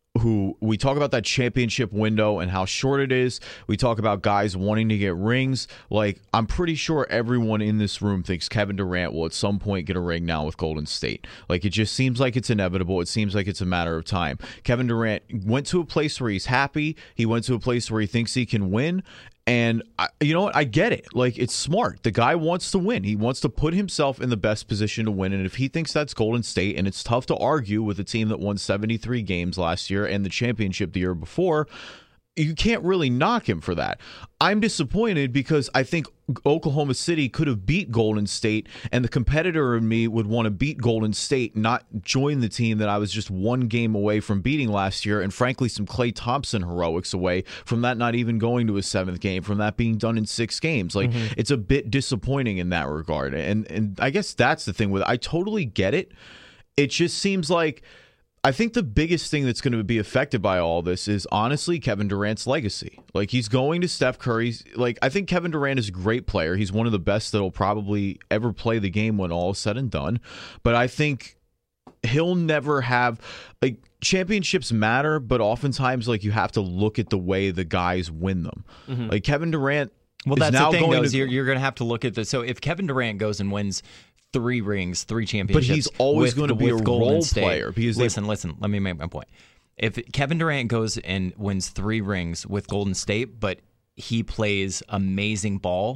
we talk about that championship window and how short it is. We talk about guys wanting to get rings. I'm pretty sure everyone in this room thinks Kevin Durant will at some point get a ring now with Golden State. It just seems like it's inevitable. It seems like it's a matter of time. Kevin Durant went to a place where he's happy. He went to a place where he thinks he can win. And you know what? I get it. It's smart. The guy wants to win. He wants to put himself in the best position to win. And if he thinks that's Golden State, and it's tough to argue with a team that won 73 games last year and the championship the year before, you can't really knock him for that. I'm disappointed because I think Oklahoma City could have beat Golden State, and the competitor in me would want to beat Golden State, not join the team that I was just one game away from beating last year, and frankly, some Klay Thompson heroics away from that not even going to a seventh game, from that being done in 6 games. It's a bit disappointing in that regard. And I guess that's the thing with it. I totally get it. It just seems like I think the biggest thing that's going to be affected by all this is honestly Kevin Durant's legacy. He's going to Steph Curry's. I think Kevin Durant is a great player. He's one of the best that'll probably ever play the game when all is said and done. But I think he'll never have championships matter, but oftentimes you have to look at the way the guys win them. Mm-hmm. Kevin Durant. Well, that's the thing, though, you're going to have to look at this. So if Kevin Durant goes and wins 3 rings, 3 championships, but he's always going to be a role player. Because listen, let me make my point. If Kevin Durant goes and wins 3 rings with Golden State, but he plays amazing ball,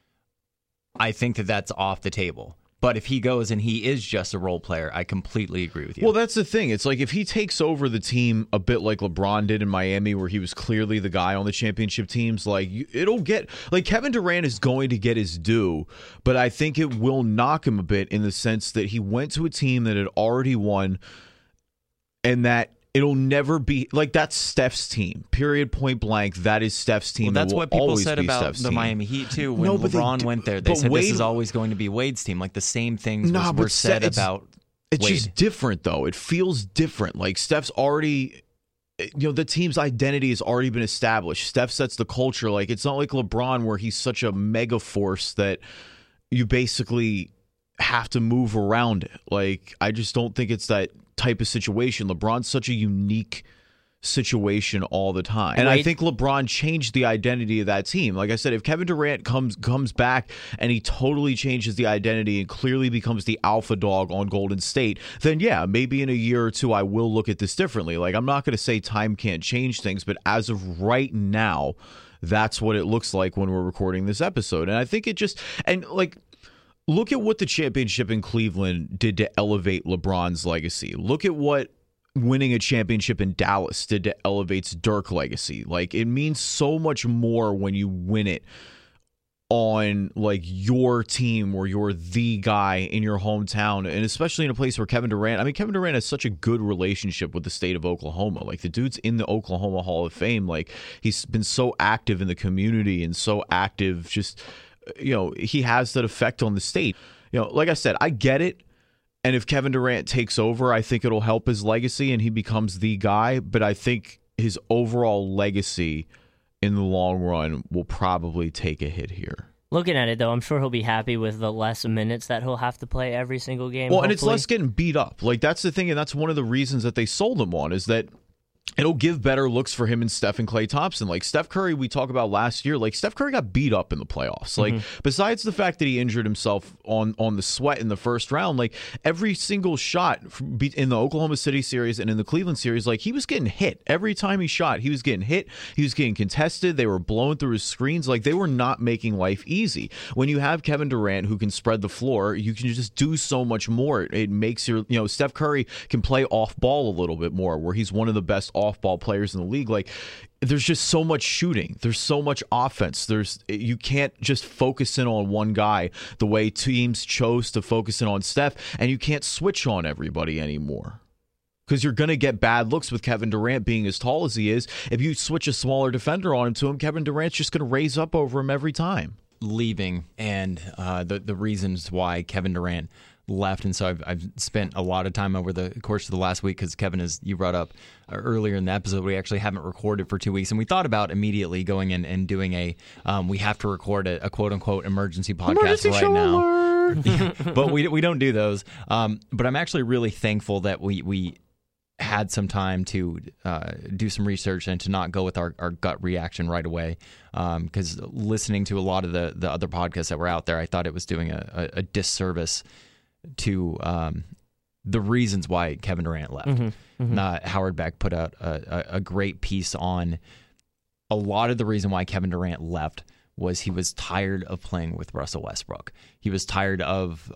I think that's off the table. But if he goes and he is just a role player, I completely agree with you. Well, that's the thing. It's if he takes over the team a bit like LeBron did in Miami, where he was clearly the guy on the championship teams, it'll get Kevin Durant is going to get his due, but I think it will knock him a bit in the sense that he went to a team that had already won, and that it'll never be that's Steph's team. Period. Point blank. That is Steph's team. Well, that's what people said about the Miami Heat too. When LeBron went there, they said this is always going to be Wade's team. The same things were said about. It's Wade. Just different though. It feels different. Steph's already. The team's identity has already been established. Steph sets the culture. It's not like LeBron where he's such a mega force that you basically have to move around it. I just don't think it's that type of situation. LeBron's such a unique situation all the time. And I think LeBron changed the identity of that team. Like I said, if Kevin Durant comes back and he totally changes the identity and clearly becomes the alpha dog on Golden State, then yeah, maybe in a year or two I will look at this differently. I'm not going to say time can't change things, but as of right now, that's what it looks like when we're recording this episode. And I think it just look at what the championship in Cleveland did to elevate LeBron's legacy. Look at what winning a championship in Dallas did to elevate Dirk's legacy. It means so much more when you win it on your team where you're the guy in your hometown, and especially in a place where Kevin Durant has such a good relationship with the state of Oklahoma. The dude's in the Oklahoma Hall of Fame. He's been so active in the community and so active just he has that effect on the state. Like I said, I get it. And if Kevin Durant takes over, I think it'll help his legacy and he becomes the guy. But I think his overall legacy in the long run will probably take a hit here. Looking at it, though, I'm sure he'll be happy with the less minutes that he'll have to play every single game. Well, and it's less getting beat up. Like, that's the thing, and that's one of the reasons that they sold him on, is that it'll give better looks for him and Steph and Klay Thompson. Like Steph Curry, we talked about last year. Like Steph Curry got beat up in the playoffs. Like besides the fact that he injured himself on the sweat in the first round, like every single shot in the Oklahoma City series and in the Cleveland series, like he was getting hit every time he shot. He was getting hit. He was getting contested. They were blowing through his screens. Like they were not making life easy. When you have Kevin Durant who can spread the floor, you can just do so much more. It makes Steph Curry can play off ball a little bit more, where he's one of the best off ball players in the league. Like there's just so much shooting, there's so much offense, you can't just focus in on one guy the way teams chose to focus in on Steph, and you can't switch on everybody anymore because you're going to get bad looks with Kevin Durant being as tall as he is. If you switch a smaller defender on him to him, Kevin Durant's just going to raise up over him every time. Leaving and the reasons why Kevin Durant left, and so I've spent a lot of time over the course of the last week, because Kevin, as you brought up earlier in the episode, we actually haven't recorded for 2 weeks, and we thought about immediately going in and doing we have to record a quote-unquote emergency podcast right now. But we don't do those. But I'm actually really thankful that we had some time to do some research and to not go with our gut reaction right away, because listening to a lot of the other podcasts that were out there, I thought it was doing a disservice to the reasons why Kevin Durant left. Howard Beck put out a great piece on a lot of the reason why Kevin Durant left was he was tired of playing with Russell Westbrook. He was tired of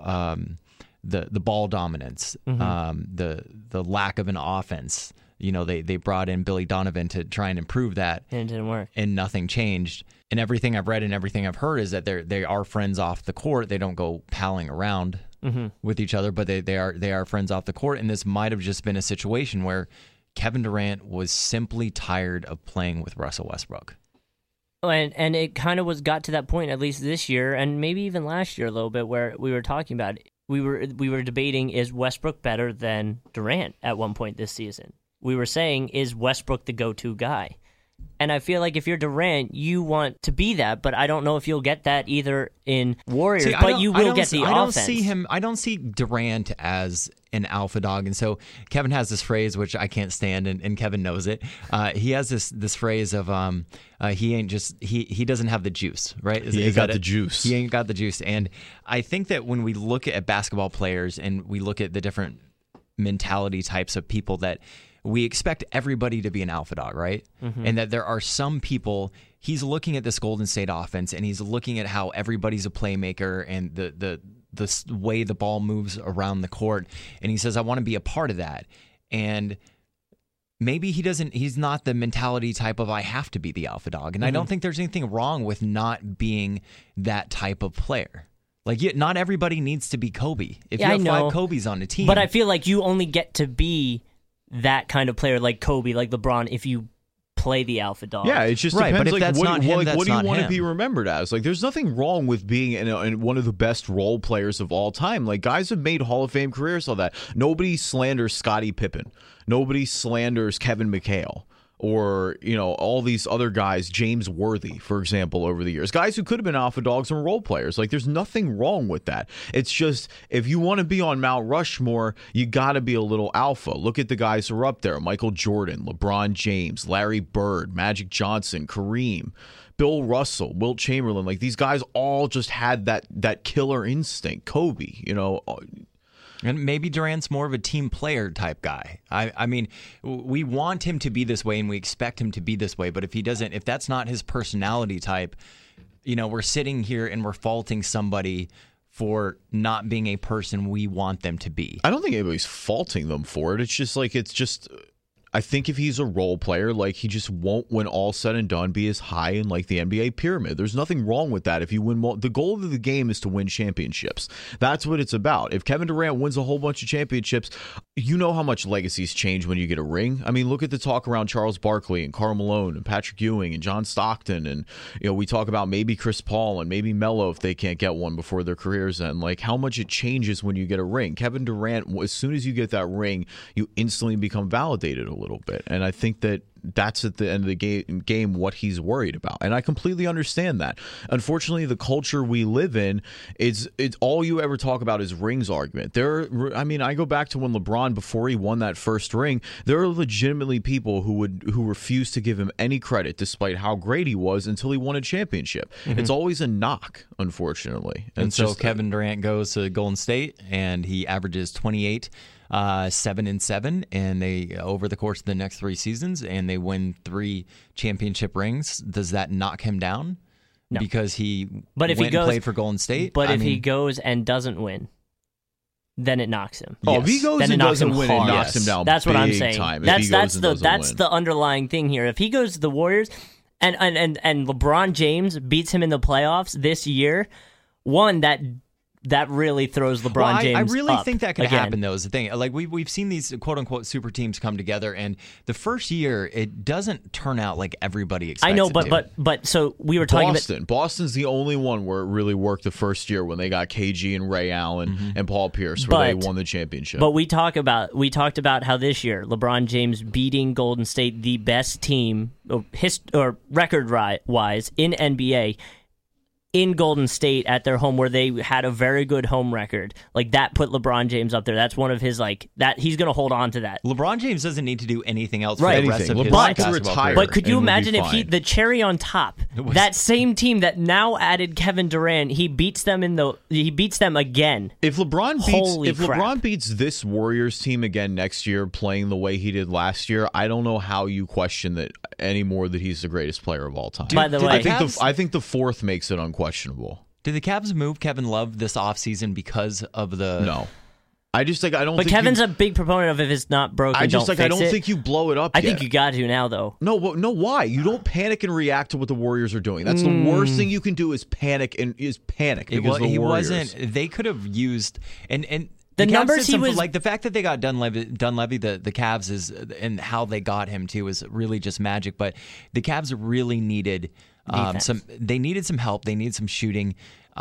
the ball dominance, the lack of an offense. They brought in Billy Donovan to try and improve that, and it didn't work, and nothing changed. And everything I've read and everything I've heard is that they are friends off the court. They don't go palling around with each other, but they are friends off the court. And this might have just been a situation where Kevin Durant was simply tired of playing with Russell Westbrook. And it kind of got to that point, at least this year, and maybe even last year a little bit, where we were talking about it. We were debating, is Westbrook better than Durant at one point this season? We were saying, is Westbrook the go-to guy? And I feel like if you're Durant, you want to be that, but I don't know if you'll get that either in Warriors, but you will get the offense. I don't see Durant as an alpha dog. And so Kevin has this phrase, which I can't stand, and Kevin knows it. He has this phrase of he doesn't have the juice, right? He ain't got the juice. He ain't got the juice. And I think that when we look at basketball players and we look at the different mentality types of people, that we expect everybody to be an alpha dog, right? And that there are some people, he's looking at this Golden State offense and he's looking at how everybody's a playmaker and the way the ball moves around the court. And he says, I want to be a part of that. And maybe he's not the mentality type of, I have to be the alpha dog. And I don't think there's anything wrong with not being that type of player. Like, not everybody needs to be Kobe. If you have 5 Kobes on a team. But I feel like you only get to be that kind of player, like Kobe, like LeBron, if you play the alpha dog. Yeah, it just right, depends. But if that's not him, what do you want him. to be remembered as? Like, there's nothing wrong with being in one of the best role players of all time. Like, guys have made Hall of Fame careers on that. Nobody slanders Scottie Pippen. Nobody slanders Kevin McHale. Or, all these other guys, James Worthy, for example, over the years. Guys who could have been alpha dogs and role players. Like, there's nothing wrong with that. It's just, if you want to be on Mount Rushmore, you got to be a little alpha. Look at the guys who are up there. Michael Jordan, LeBron James, Larry Bird, Magic Johnson, Kareem, Bill Russell, Wilt Chamberlain. Like, these guys all just had that killer instinct. Kobe, And maybe Durant's more of a team player type guy. I mean, we want him to be this way and we expect him to be this way. But if that's not his personality type, we're sitting here and we're faulting somebody for not being a person we want them to be. I don't think anybody's faulting them for it. It's just I think if he's a role player, like, he just won't, when all said and done, be as high in like the NBA pyramid. There's nothing wrong with that. If you win, the goal of the game is to win championships. That's what it's about. If Kevin Durant wins a whole bunch of championships, you know how much legacies change when you get a ring. I mean, look at the talk around Charles Barkley and Karl Malone and Patrick Ewing and John Stockton, and we talk about maybe Chris Paul and maybe Melo if they can't get one before their careers end. Like how much it changes when you get a ring. Kevin Durant, as soon as you get that ring, you instantly become validated a little bit, and I think that's at the end of the game what he's worried about, and I completely understand that. Unfortunately, the culture we live in, it's all you ever talk about is rings argument. I go back to when LeBron, before he won that first ring, there are legitimately people who refused to give him any credit despite how great he was until he won a championship. It's always a knock, unfortunately. And so Kevin Durant goes to Golden State and he averages 28, 7-7, and they over the course of the next 3 seasons, and they win 3 championship rings. Does that knock him down? No. Because he played for Golden State? But if he goes and doesn't win, then it knocks him. Oh, yes. If he goes and doesn't win, it knocks him down. That's what I'm saying. Time. That's the underlying thing here. If he goes to the Warriors and LeBron James beats him in the playoffs this year, that really throws LeBron James. I really up think that could again. happen, though, is the thing. Like we've seen these quote unquote super teams come together, and the first year it doesn't turn out like everybody expects. I know, it to. but so we were talking about Boston's the only one where it really worked the first year when they got KG and Ray Allen and Paul Pierce, where they won the championship. But we talked about how this year LeBron James beating Golden State, the best team or record-wise in NBA, in Golden State at their home, where they had a very good home record. Like, that put LeBron James up there. That's one of his, that he's going to hold on to that. LeBron James doesn't need to do anything else for the rest of his basketball career. But could you imagine if the cherry on top, that same team that now added Kevin Durant, he beats them again. If LeBron beats this Warriors team again next year, playing the way he did last year, I don't know how you question that anymore that he's the greatest player of all time. By the way, I think the fourth makes it unquestionable. Did the Cavs move Kevin Love this offseason because of the... No. I don't But think Kevin's a big proponent of if it's not broken, I don't fix think you blow it up I yet. think you got to now, though. No, why? You don't panic and react to what the Warriors are doing. That's the worst thing you can do is panic because the Warriors... They could have used... and the numbers he was... Like, the fact that they got Dunleavy, the Cavs is... And how they got him, too, is really just magic. But the Cavs really needed... They needed some help. They needed some shooting.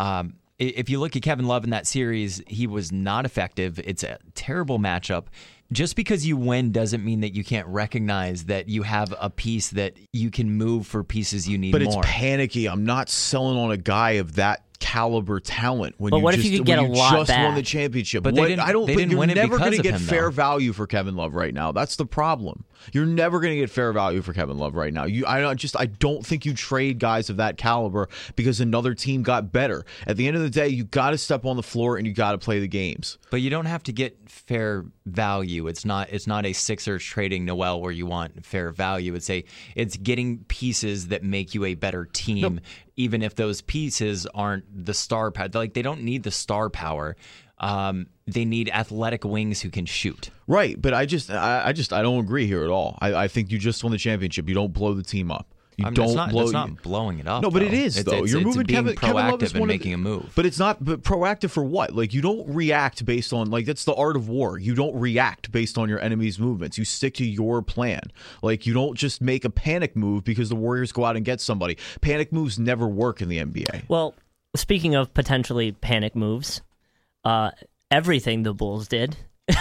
If you look at Kevin Love in that series, he was not effective. It's a terrible matchup. Just because you win doesn't mean that you can't recognize that you have a piece that you can move for pieces you need more. But it's panicky. I'm not selling on a guy of that caliber talent when but what if you could get a lot just back? Won the championship. But I don't think you're never going to get fair value for Kevin Love right now. That's the problem. You're never going to get fair value for Kevin Love right now. I don't think you trade guys of that caliber because another team got better. At the end of the day, you got to step on the floor and you got to play the games. But you don't have to get fair value. It's not a Sixers trading Noel where you want fair value. It's getting pieces that make you a better team. No. Even if those pieces aren't the star power. Like, they don't need the star power. They need athletic wings who can shoot. Right, but I don't agree here at all. I think you just won the championship. You don't blow the team up. It's not blowing it up. No, but it is, though. You're moving being Kevin Love is proactive and making a move. But it's not proactive for what? Like, you don't react based on, that's the art of war. You don't react based on your enemy's movements. You stick to your plan. Like, you don't just make a panic move because the Warriors go out and get somebody. Panic moves never work in the NBA. Well, speaking of potentially panic moves, everything the Bulls did.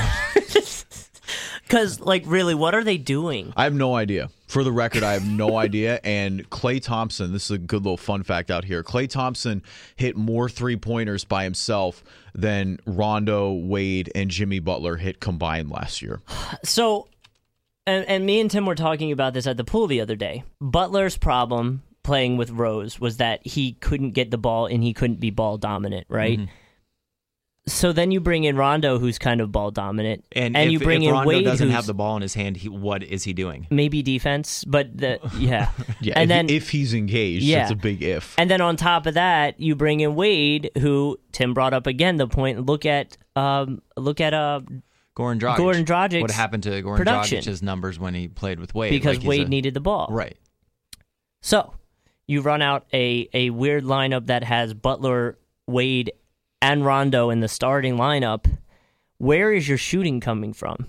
Because, really, what are they doing? I have no idea. For the record, I have no idea. And Klay Thompson, this is a good little fun fact out here. Klay Thompson hit more three-pointers by himself than Rondo, Wade, and Jimmy Butler hit combined last year. So, and me and Tim were talking about this at the pool the other day. Butler's problem playing with Rose was that he couldn't get the ball and he couldn't be ball dominant, right? Mm-hmm. So then you bring in Rondo, who's kind of ball dominant, and you bring in Rondo Wade, doesn't who's have the ball in his hand. What is he doing? Maybe defense, but yeah. And if he's engaged, it's a big if. And then on top of that, you bring in Wade, who Tim brought up again the point. Look at Goran Dragic. Goran Dragic's what happened to Goran Dragic's numbers when he played with Wade? Because Wade needed the ball, right? So you run out a weird lineup that has Butler, Wade, and Rondo in the starting lineup. where is your shooting coming from?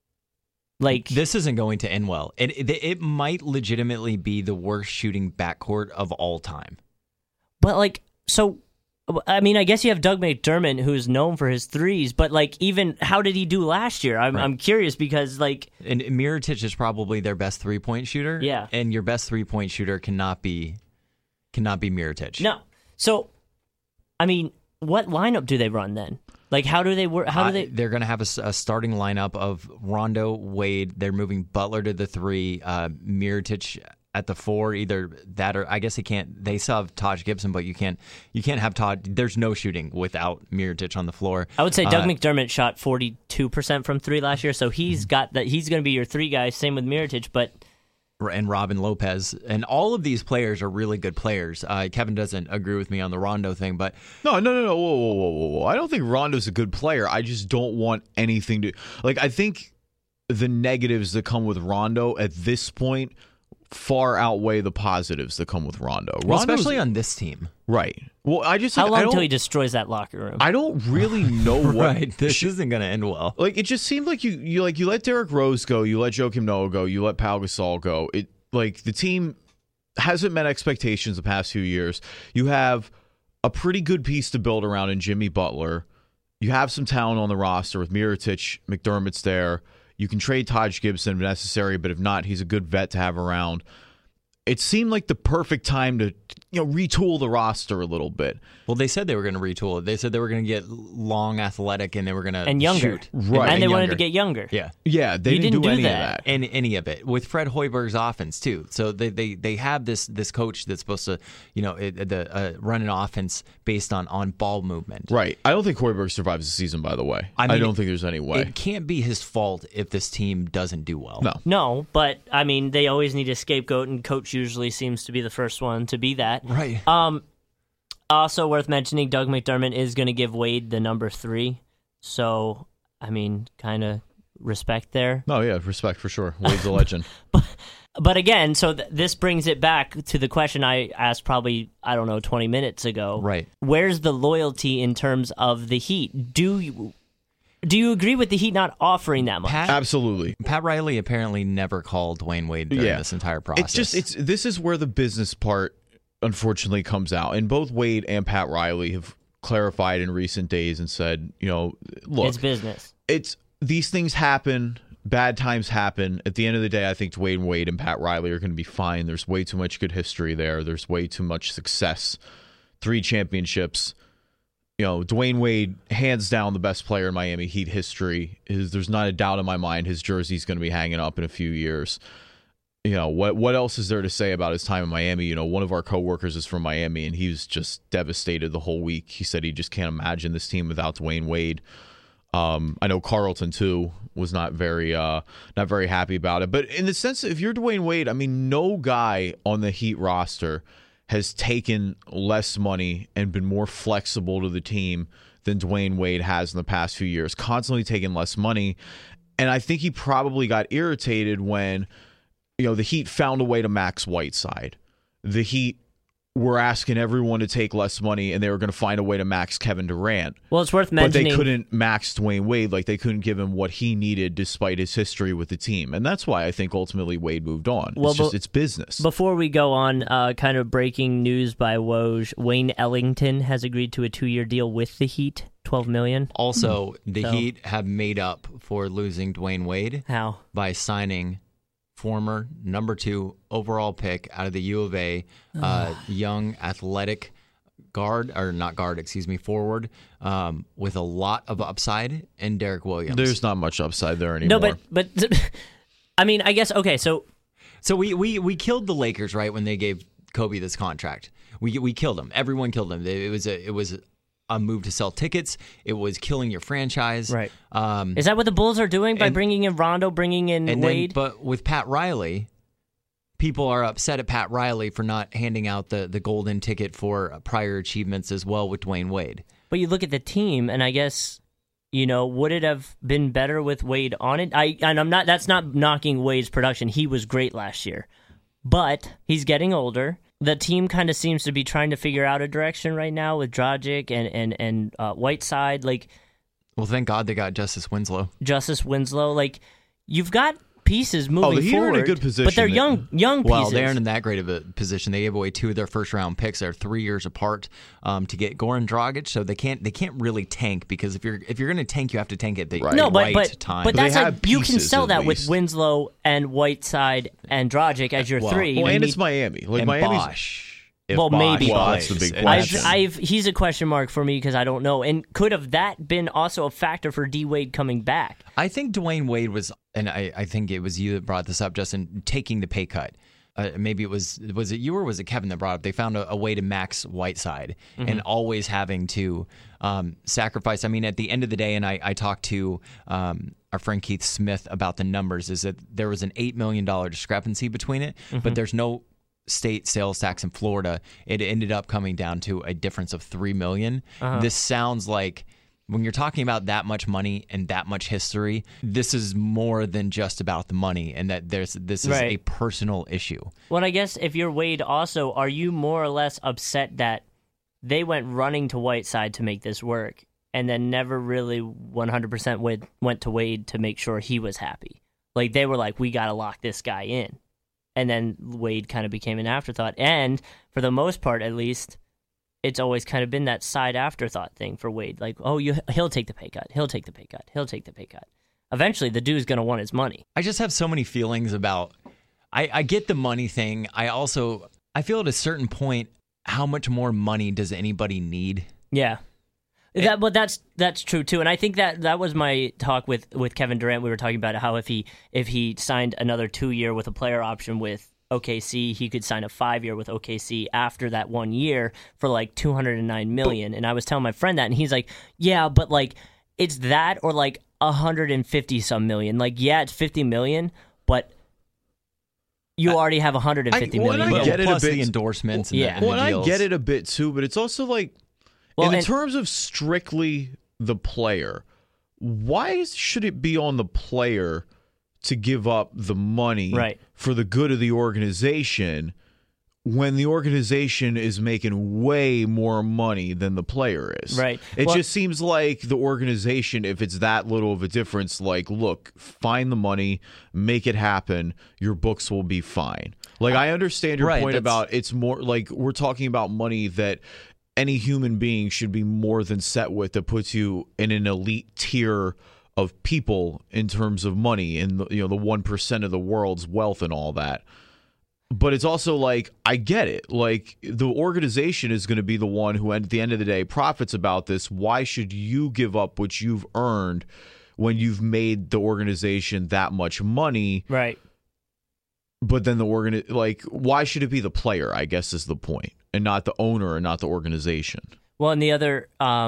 Like, this isn't going to end well. It might legitimately be the worst shooting backcourt of all time. But like, so, I mean, I guess you have Doug McDermott, who's known for his threes, but like, even how did he do last year? I'm curious because like, and Mirotic is probably their best 3-point shooter. Yeah, and your best 3-point shooter cannot be Mirotic. No. So, I mean, what lineup do they run then? Like, how do they work? How do they? They're going to have a starting lineup of Rondo, Wade. They're moving Butler to the 3, Mirotic at the 4. Either that or I guess they can't. They still have Taj Gibson, but you can't have Todd. There's no shooting without Mirotic on the floor. I would say Doug McDermott shot 42% from 3 last year, so he's got that. He's going to be your 3 guy. Same with Mirotic, but. And Robin Lopez, and all of these players are really good players. Kevin doesn't agree with me on the Rondo thing, but no. Whoa. I don't think Rondo's a good player. I just don't want anything to like. I think the negatives that come with Rondo at this point far outweigh the positives that come with Rondo. Well, especially on this team, right? Well, how long until he destroys that locker room? I don't really know what. Right, this isn't going to end well. Like, it just seemed like you let Derrick Rose go, you let Joakim Noah go, you let Pau Gasol go. It like the team hasn't met expectations the past few years. You have a pretty good piece to build around in Jimmy Butler. You have some talent on the roster with Mirotic, McDermott's there. You can trade Taj Gibson if necessary, but if not, he's a good vet to have around. It seemed like the perfect time to retool the roster a little bit. Well, they said they were going to retool it. They said they were going to get long, athletic, and they were going to younger. Shoot. Right, and they wanted to get younger. Yeah. They didn't do any of that. And any of it with Fred Hoiberg's offense too. So they have this coach that's supposed to run an offense based on ball movement. Right. I don't think Hoiberg survives the season. By the way, I don't think there's any way. It can't be his fault if this team doesn't do well. No. But I mean, they always need a scapegoat, and coach usually seems to be the first one to be that. Right. Also worth mentioning, Doug McDermott is going to give Wade the number 3. So, I mean, kind of respect there. No, yeah, respect for sure. Wade's a legend. But again, so this brings it back to the question I asked probably, 20 minutes ago. Right. Where's the loyalty in terms of the Heat? Do you agree with the Heat not offering that much? Absolutely. Pat Riley apparently never called Dwayne Wade during this entire process. This is where the business part unfortunately comes out. And both Wade and Pat Riley have clarified in recent days and said, look, it's business. These things happen. Bad times happen. At the end of the day, I think Dwayne Wade and Pat Riley are going to be fine. There's way too much good history there. There's way too much success. 3 championships. Dwayne Wade, hands down the best player in Miami Heat history. There's not a doubt in my mind his jersey's going to be hanging up in a few years. What else is there to say about his time in Miami? One of our coworkers is from Miami, and he was just devastated the whole week. He said he just can't imagine this team without Dwayne Wade. I know Carlton too was not very happy about it. But in the sense, if you're Dwayne Wade, I mean, no guy on the Heat roster has taken less money and been more flexible to the team than Dwayne Wade has in the past few years. Constantly taking less money, and I think he probably got irritated when the Heat found a way to max Whiteside. The Heat were asking everyone to take less money, and they were going to find a way to max Kevin Durant. Well, it's worth mentioning. But they couldn't max Dwayne Wade. Like, they couldn't give him what he needed despite his history with the team. And that's why I think ultimately Wade moved on. Well, it's business. Before we go on, kind of breaking news by Woj, Wayne Ellington has agreed to a 2-year deal with the Heat, $12 million. Also, the Heat have made up for losing Dwayne Wade. How? By signing former number 2 overall pick out of the U of A, young athletic forward, with a lot of upside, and Derek Williams. There's not much upside there anymore. No, but I mean, I guess, okay, so we killed the Lakers, right, when they gave Kobe this contract. We killed him. Everyone killed him. It was a move to sell tickets. It was killing your franchise. Right. Is that what the Bulls are doing by bringing in Rondo, bringing in Wade? But with Pat Riley, people are upset at Pat Riley for not handing out the golden ticket for prior achievements as well with Dwayne Wade. But you look at the team, and I guess, would it have been better with Wade on it? That's not knocking Wade's production. He was great last year. But he's getting older. The team kind of seems to be trying to figure out a direction right now with Dragic and Whiteside. Like, Well, thank God they got Justice Winslow. Like, you've got pieces moving the Heat forward. are in a good position. But they're young pieces. Well, they aren't in that great of a position. They gave away 2 of their first-round picks. They're 3 years apart to get Goran Dragic, so they can't really tank, because if you're going to tank, you have to tank at the right time. But that's like, you can sell that with Winslow and Whiteside and Dragic as your 3. Well, and it's Miami. Like, Miami's Bosh. Maybe. Well, that's the big question. He's a question mark for me because I don't know. And could have that been also a factor for D. Wade coming back? I think Dwayne Wade was, and I think it was you that brought this up, Justin, taking the pay cut. Maybe it was it you or was it Kevin that brought up? They found a way to max Whiteside and always having to sacrifice. I mean, at the end of the day, and I talked to our friend Keith Smith about the numbers, is that there was an $8 million discrepancy between it, but there's no state sales tax in Florida. It ended up coming down to a difference of $3 million. This sounds like, when you're talking about that much money and that much history, this is more than just about the money, and that this is a personal issue. Well, I guess if you're Wade also, are you more or less upset that they went running to Whiteside to make this work and then never really 100% went to Wade to make sure he was happy? Like, they were like, we got to lock this guy in. And then Wade kind of became an afterthought. And for the most part, at least, it's always kind of been that side afterthought thing for Wade. Like, he'll take the pay cut. He'll take the pay cut. He'll take the pay cut. Eventually, the dude's going to want his money. I just have so many feelings about... I get the money thing. I feel at a certain point, how much more money does anybody need? Yeah. But that's true too, and I think that was my talk with Kevin Durant. We were talking about how if he signed another 2-year with a player option with OKC, he could sign a 5-year with OKC after that 1 year for like $209 million. And I was telling my friend that, and he's like, "Yeah, but like it's that or like 150 some million. Like, yeah, it's 50 million, but." You already have 150 million. I get it plus a bit, the endorsements. And the deals. I get it a bit too, but it's also like, in terms of strictly the player, why should it be on the player to give up the money for the good of the organization when the organization is making way more money than the player is? Right. It just seems like the organization, if it's that little of a difference, like, look, find the money, make it happen, your books will be fine. Like, I understand your point about it's more like we're talking about money that any human being should be more than set with, that puts you in an elite tier of people in terms of money and the 1% of the world's wealth and all that. But it's also like, I get it. Like, the organization is going to be the one who, at the end of the day, profits about this. Why should you give up what you've earned when you've made the organization that much money? Right. But then why should it be the player, I guess, is the point, and not the owner and not the organization? Well, and the other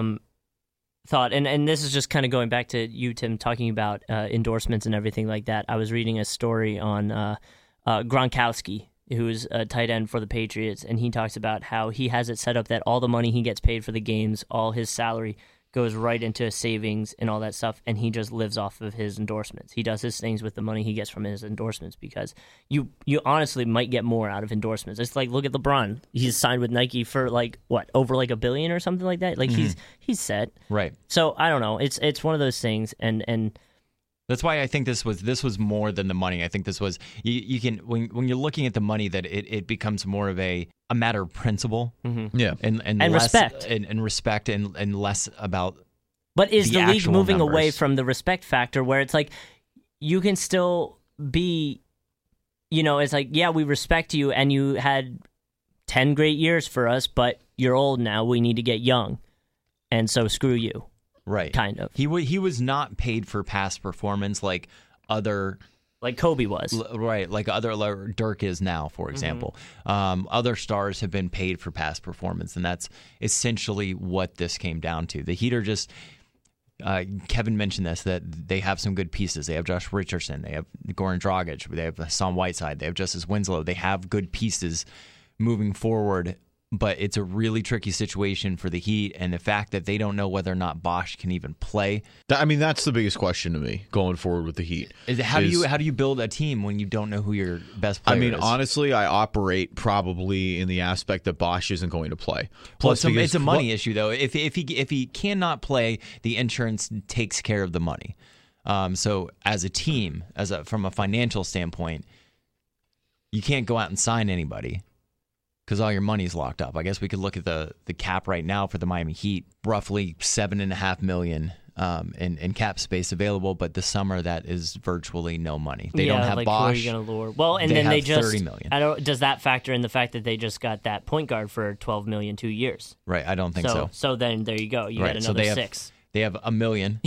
thought, and this is just kind of going back to you, Tim, talking about endorsements and everything like that. I was reading a story on Gronkowski, who's a tight end for the Patriots, and he talks about how he has it set up that all the money he gets paid for the games, all his salary goes right into savings and all that stuff, and he just lives off of his endorsements. He does his things with the money he gets from his endorsements, because you honestly might get more out of endorsements. It's like, look at LeBron. He's signed with Nike for over like $1 billion or something like that. Like, he's set. Right. So I don't know. It's one of those things, and that's why I think this was more than the money. I think this was you can when you're looking at the money, that it becomes more of a matter of principle, yeah, and less, respect and respect and less about. But is the league moving numbers. away from the respect factor, where it's like you can still be, it's like, yeah, we respect you and you had 10 great years for us, but you're old now. We need to get young, and so screw you. Right. Kind of. He was not paid for past performance like other... Like Kobe was. Right, like Dirk is now, for example. Other stars have been paid for past performance, and that's essentially what this came down to. The Heat are just... Kevin mentioned this, that they have some good pieces. They have Josh Richardson. They have Goran Dragic. They have Hassan Whiteside. They have Justice Winslow. They have good pieces moving forward but it's a really tricky situation for the Heat, and the fact that they don't know whether or not Bosch can even play. I mean, that's the biggest question to me going forward with the Heat. How do you build a team when you don't know who your best player is? I mean, honestly, I operate probably in the aspect that Bosch isn't going to play. Plus, it's a money issue, though. If he cannot play, the insurance takes care of the money. So as a team, from a financial standpoint, you can't go out and sign anybody because all your money's locked up. I guess we could look at the cap right now for the Miami Heat, roughly $7.5 million in cap space available, but this summer that is virtually no money. They don't have Bosch. Who are you going to lure? Well, and then they just $30 million. Does that factor in the fact that they just got that point guard for $12 million 2 years? Right, I don't think so. So then there you go. You got another $6. They have $1 million.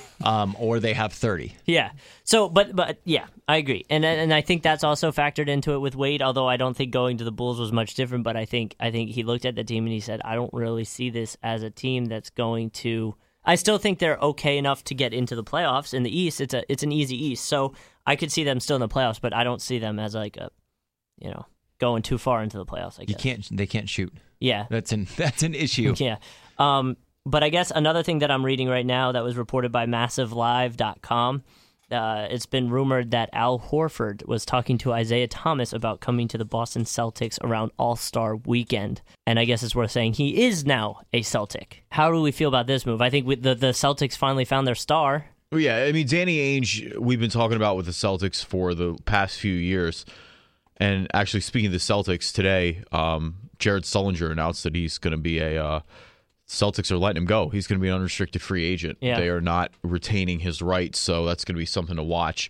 Or they have 30. Yeah. So, but yeah, I agree, and I think that's also factored into it with Wade. Although I don't think going to the Bulls was much different, but I think he looked at the team and he said, I don't really see this as a team that's going to. I still think they're okay enough to get into the playoffs in the East. It's an easy East, so I could see them still in the playoffs, but I don't see them as like a, going too far into the playoffs. I guess they can't shoot. Yeah, that's an issue. Yeah. But I guess another thing that I'm reading right now that was reported by MassiveLive.com, it's been rumored that Al Horford was talking to Isaiah Thomas about coming to the Boston Celtics around All-Star Weekend. And I guess it's worth saying he is now a Celtic. How do we feel about this move? I think the Celtics finally found their star. Well, yeah, I mean, Danny Ainge, we've been talking about with the Celtics for the past few years. And actually, speaking of the Celtics today, Jared Sullinger announced that he's going to be Celtics are letting him go. He's going to be an unrestricted free agent. Yeah. They are not retaining his rights, so that's going to be something to watch.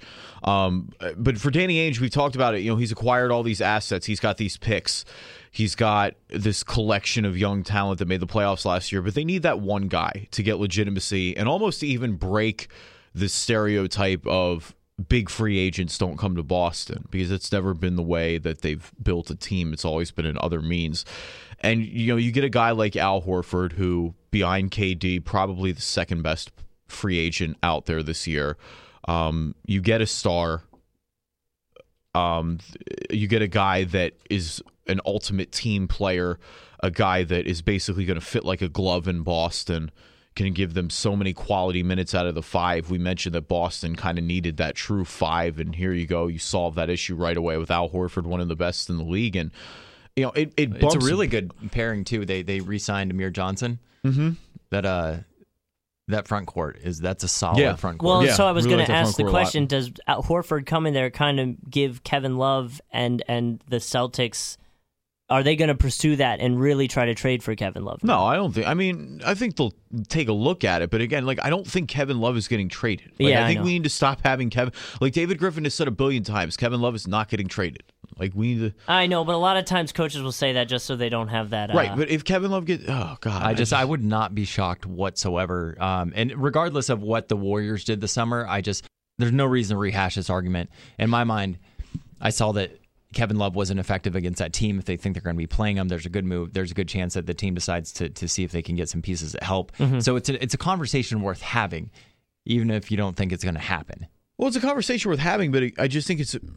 But for Danny Ainge, we've talked about it. He's acquired all these assets. He's got these picks. He's got this collection of young talent that made the playoffs last year. But they need that one guy to get legitimacy and almost to even break the stereotype of big free agents don't come to Boston, because it's never been the way that they've built a team. It's always been in other means. And, you get a guy like Al Horford, who, behind KD, probably the second best free agent out there this year. You get a star. You get a guy that is an ultimate team player, a guy that is basically going to fit like a glove in Boston, can give them so many quality minutes out of the five. We mentioned that Boston kind of needed that true five, and here you go. You solve that issue right away with Al Horford, one of the best in the league. And it's a really good pairing too. They re-signed Amir Johnson. Mm-hmm. That front court that's a solid front court. Well, so I was going to ask the question: does Al Horford come in there kind of give Kevin Love and the Celtics? Are they going to pursue that and really try to trade for Kevin Love? No, I don't think. I mean, I think they'll take a look at it. But again, I don't think Kevin Love is getting traded. I think we need to stop having Kevin. Like David Griffin has said 1 billion times, Kevin Love is not getting traded. We need to. I know, but a lot of times coaches will say that just so they don't have that. Right, but if Kevin Love gets, oh god, I would not be shocked whatsoever. And regardless of what the Warriors did this summer, there's no reason to rehash this argument. In my mind, I saw that Kevin Love wasn't effective against that team. If they think they're going to be playing him, there's a good move. There's a good chance that the team decides to see if they can get some pieces that help. Mm-hmm. So it's a conversation worth having, even if you don't think it's going to happen. Well, it's a conversation worth having, but I just think it's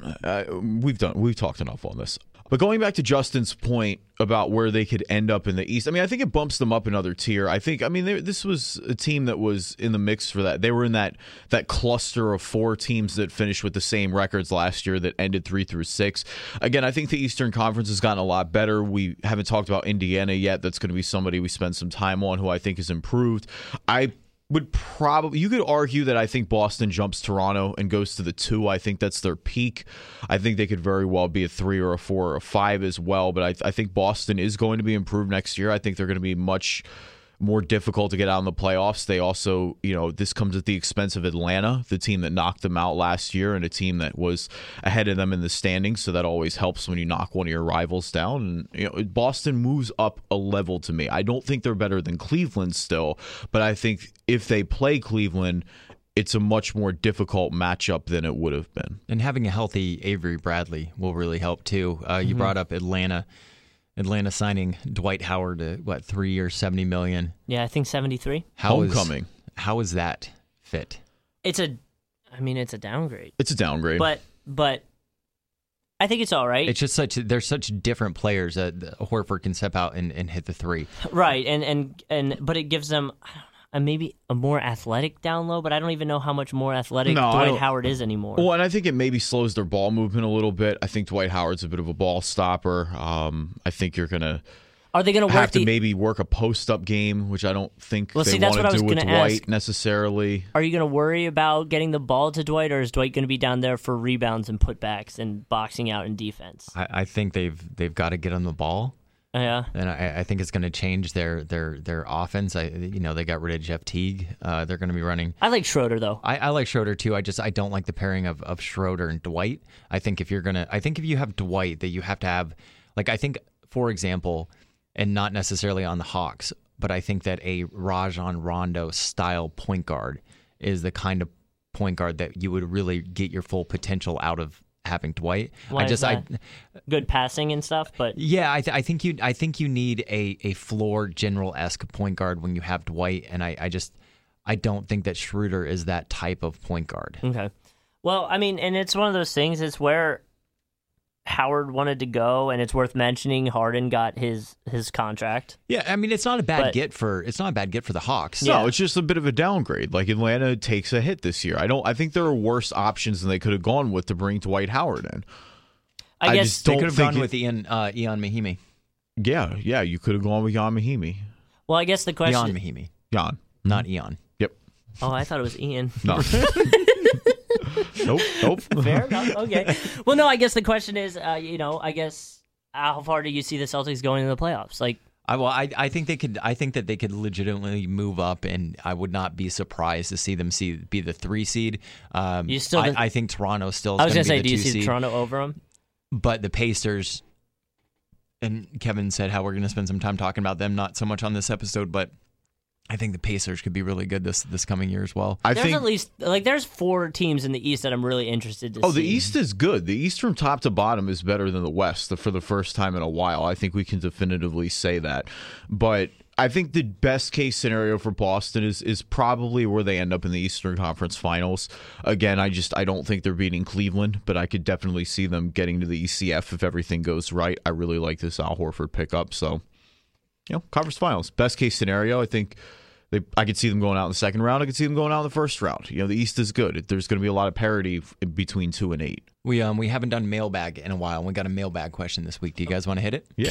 we've talked enough on this. But going back to Justin's point about where they could end up in the East, I think it bumps them up another tier. This was a team that was in the mix for that. They were in that cluster of 4 teams that finished with the same records last year that ended 3 through 6. Again, I think the Eastern Conference has gotten a lot better. We haven't talked about Indiana yet. That's going to be somebody we spend some time on who I think has improved. You could argue that I think Boston jumps Toronto and goes to the 2. I think that's their peak. I think they could very well be a 3 or a 4 or a 5 as well. But I think Boston is going to be improved next year. I think they're going to be much more difficult to get out in the playoffs. They also, this comes at the expense of Atlanta, the team that knocked them out last year, and a team that was ahead of them in the standings. So that always helps when you knock one of your rivals down. And Boston moves up a level to me. I don't think they're better than Cleveland still, but I think if they play Cleveland, it's a much more difficult matchup than it would have been. And having a healthy Avery Bradley will really help too. You brought up Atlanta signing Dwight Howard to 3 years, $70 million. Yeah, I think 73. Homecoming. How is that fit? It's a downgrade. It's a downgrade. But I think it's all right. It's just they're such different players that Horford can step out and hit the three. Right, but it gives them maybe a more athletic down low, but I don't even know how much more athletic Dwight Howard is anymore. Well, and I think it maybe slows their ball movement a little bit. I think Dwight Howard's a bit of a ball stopper. I think you're going to... Are they going to have to maybe work a post-up game, which I don't think they want to do with Dwight necessarily. Are you going to worry about getting the ball to Dwight, or is Dwight going to be down there for rebounds and putbacks and boxing out in defense? I think they've got to get on the ball. Yeah, and I think it's going to change their offense. They got rid of Jeff Teague. They're going to be running. I like Schroeder though. I like Schroeder too. I don't like the pairing of Schroeder and Dwight. I think if you have Dwight, that you have to have, like, I think, for example, and not necessarily on the Hawks, but I think that a Rajon Rondo style point guard is the kind of point guard that you would really get your full potential out of having Dwight. Good passing and stuff, but yeah, I think you need a floor general-esque point guard when you have Dwight, and I don't think that Schroeder is that type of point guard. Okay, well, I mean, and it's one of those things. It's where Howard wanted to go, and it's worth mentioning Harden got his contract. Yeah, I mean, it's not a bad get for the Hawks. No, it's just a bit of a downgrade. Like, Atlanta takes a hit this year. I think there are worse options than they could have gone with to bring Dwight Howard in. I guess they could have gone with Ian Mahinmi. Yeah, you could have gone with Ian Mahinmi. Well, I guess the question... Ian Mahinmi. Jan. Not Ian. Yep. Oh, I thought it was Ian. No. Nope. Fair enough. Okay. Well, no, I guess the question is, I guess how far do you see the Celtics going in the playoffs? Like, I think they could. I think that they could legitimately move up, and I would not be surprised to see them be the 3 seed. I think Toronto still. I was going to say, do you see Toronto over them? But the Pacers, and Kevin said how we're going to spend some time talking about them, not so much on this episode, but I think the Pacers could be really good this coming year as well. There's at least there's 4 teams in the East that I'm really interested to see. Oh, the East is good. The East from top to bottom is better than the West for the first time in a while. I think we can definitively say that. But I think the best case scenario for Boston is probably where they end up in the Eastern Conference Finals. Again, I don't think they're beating Cleveland, but I could definitely see them getting to the ECF if everything goes right. I really like this Al Horford pickup. So, Conference Finals. Best case scenario, I think I could see them going out in the second round. I could see them going out in the first round. The East is good. There's going to be a lot of parity between 2 and 8. We haven't done mailbag in a while. We got a mailbag question this week. Do you guys want to hit it? Yeah.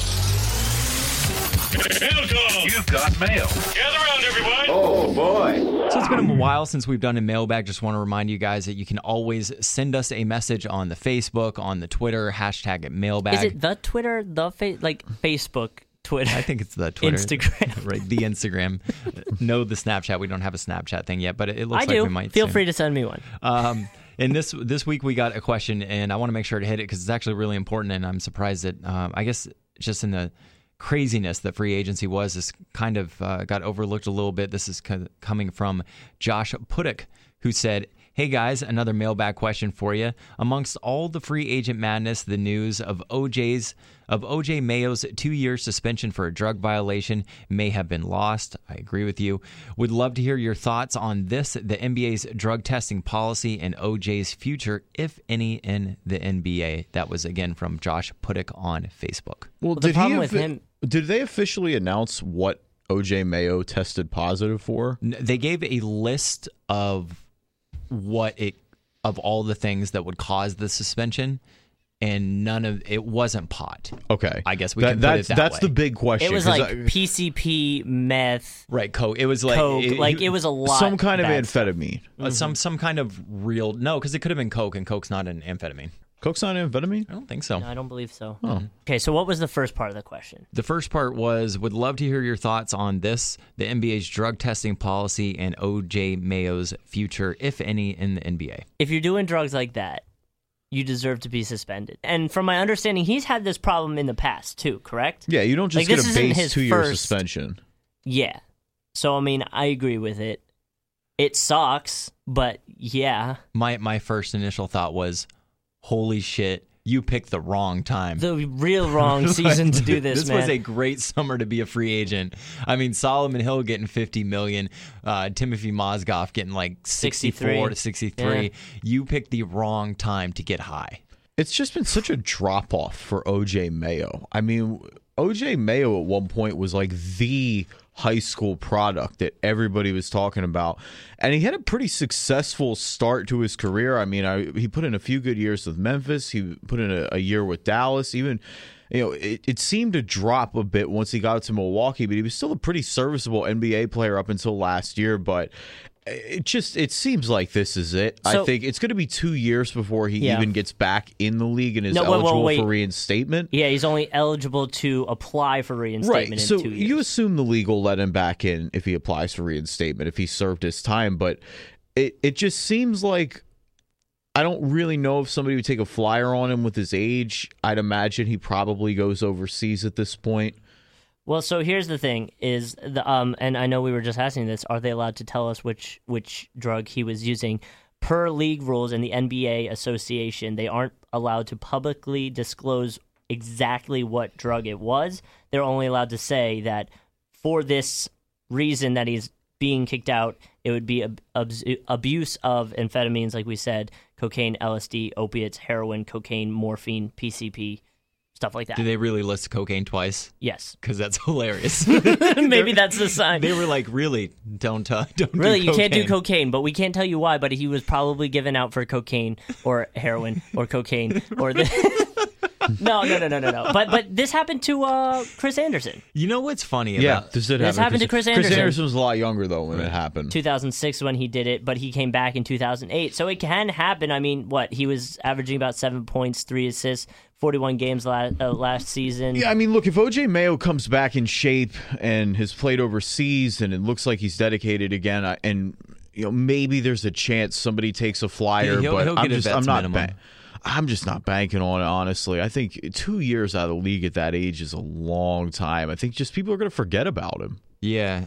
You've got mail. Gather around, everybody. Oh, boy. So it's been a while since we've done a mailbag. Just want to remind you guys that you can always send us a message on the Facebook, on the Twitter, #mailbag. Is it the Twitter, Facebook? Twitter. I think it's the Twitter. Instagram. Right, the Instagram. No, the Snapchat. We don't have a Snapchat thing yet, but it looks like we might Feel soon. free to send me one. And this week we got a question, and I want to make sure to hit it because it's actually really important, and I'm surprised that, I guess, just in the craziness that free agency was, this kind of got overlooked a little bit. This is coming from Josh Puttick, who said, "Hey guys, another mailbag question for you. Amongst all the free agent madness, the news of OJ Mayo's 2-year suspension for a drug violation may have been lost. I agree with you. Would love to hear your thoughts on this, the NBA's drug testing policy and OJ's future, if any, in the NBA." That was, again, from Josh Puttick on Facebook. Well, did they officially announce what OJ Mayo tested positive for? They gave a list of all the things that would cause the suspension, and none of it wasn't pot. Okay, I guess we can put it that that's way. The big question. It was like PCP, meth, right? Coke. It was like coke. It was a lot. Some kind of amphetamine. Some kind of real. No, because it could have been coke, and coke's not an amphetamine. Coke's not amphetamine? I don't think so. No, I don't believe so. Oh. Okay, so what was the first part of the question? The first part was, would love to hear your thoughts on this, the NBA's drug testing policy and OJ Mayo's future, if any, in the NBA. If you're doing drugs like that, you deserve to be suspended. And from my understanding, he's had this problem in the past too, correct? Yeah, you don't just get a base 2-year suspension. Yeah. So, I mean, I agree with it. It sucks, but yeah. My first initial thought was, holy shit, you picked the wrong time. The real wrong season to do this, man. This was a great summer to be a free agent. I mean, Solomon Hill getting $50 million, Timothy Mozgov getting like 64 to 63. Yeah. You picked the wrong time to get high. It's just been such a drop-off for OJ Mayo. I mean, OJ Mayo at one point was like the high school product that everybody was talking about. And he had a pretty successful start to his career. I mean, he put in a few good years with Memphis. He put in a year with Dallas. Even, it seemed to drop a bit once he got to Milwaukee, but he was still a pretty serviceable NBA player up until last year. But it seems like this is it. So, I think it's going to be 2 years before he even gets back in the league and is eligible for reinstatement. Yeah, he's only eligible to apply for reinstatement in 2 years. So you assume the league will let him back in if he applies for reinstatement, if he served his time. But it just seems like, I don't really know if somebody would take a flyer on him with his age. I'd imagine he probably goes overseas at this point. Well, so here's the thing: is and I know we were just asking this. Are they allowed to tell us which drug he was using? Per league rules in the NBA Association, they aren't allowed to publicly disclose exactly what drug it was. They're only allowed to say that for this reason that he's being kicked out, it would be abuse of amphetamines, like we said, cocaine, LSD, opiates, heroin, cocaine, morphine, PCP. Stuff like that. Did they really list cocaine twice? Yes. Because that's hilarious. Maybe that's the sign. They were like, really, don't really, do you can't do cocaine, but we can't tell you why, but he was probably given out for cocaine or heroin or cocaine or... No. But this happened to Chris Anderson. You know what's funny about this happened to Chris Anderson. Chris Anderson was a lot younger, though, when it happened. 2006 when he did it, but he came back in 2008. So it can happen. I mean, he was averaging about 7 points, 3 assists, 41 games last season. Yeah, I mean, look, if OJ Mayo comes back in shape and has played overseas and it looks like he's dedicated again, and maybe there's a chance somebody takes a flyer, but I'm just not banking on it, honestly. I think 2 years out of the league at that age is a long time. I think just people are going to forget about him. Yeah.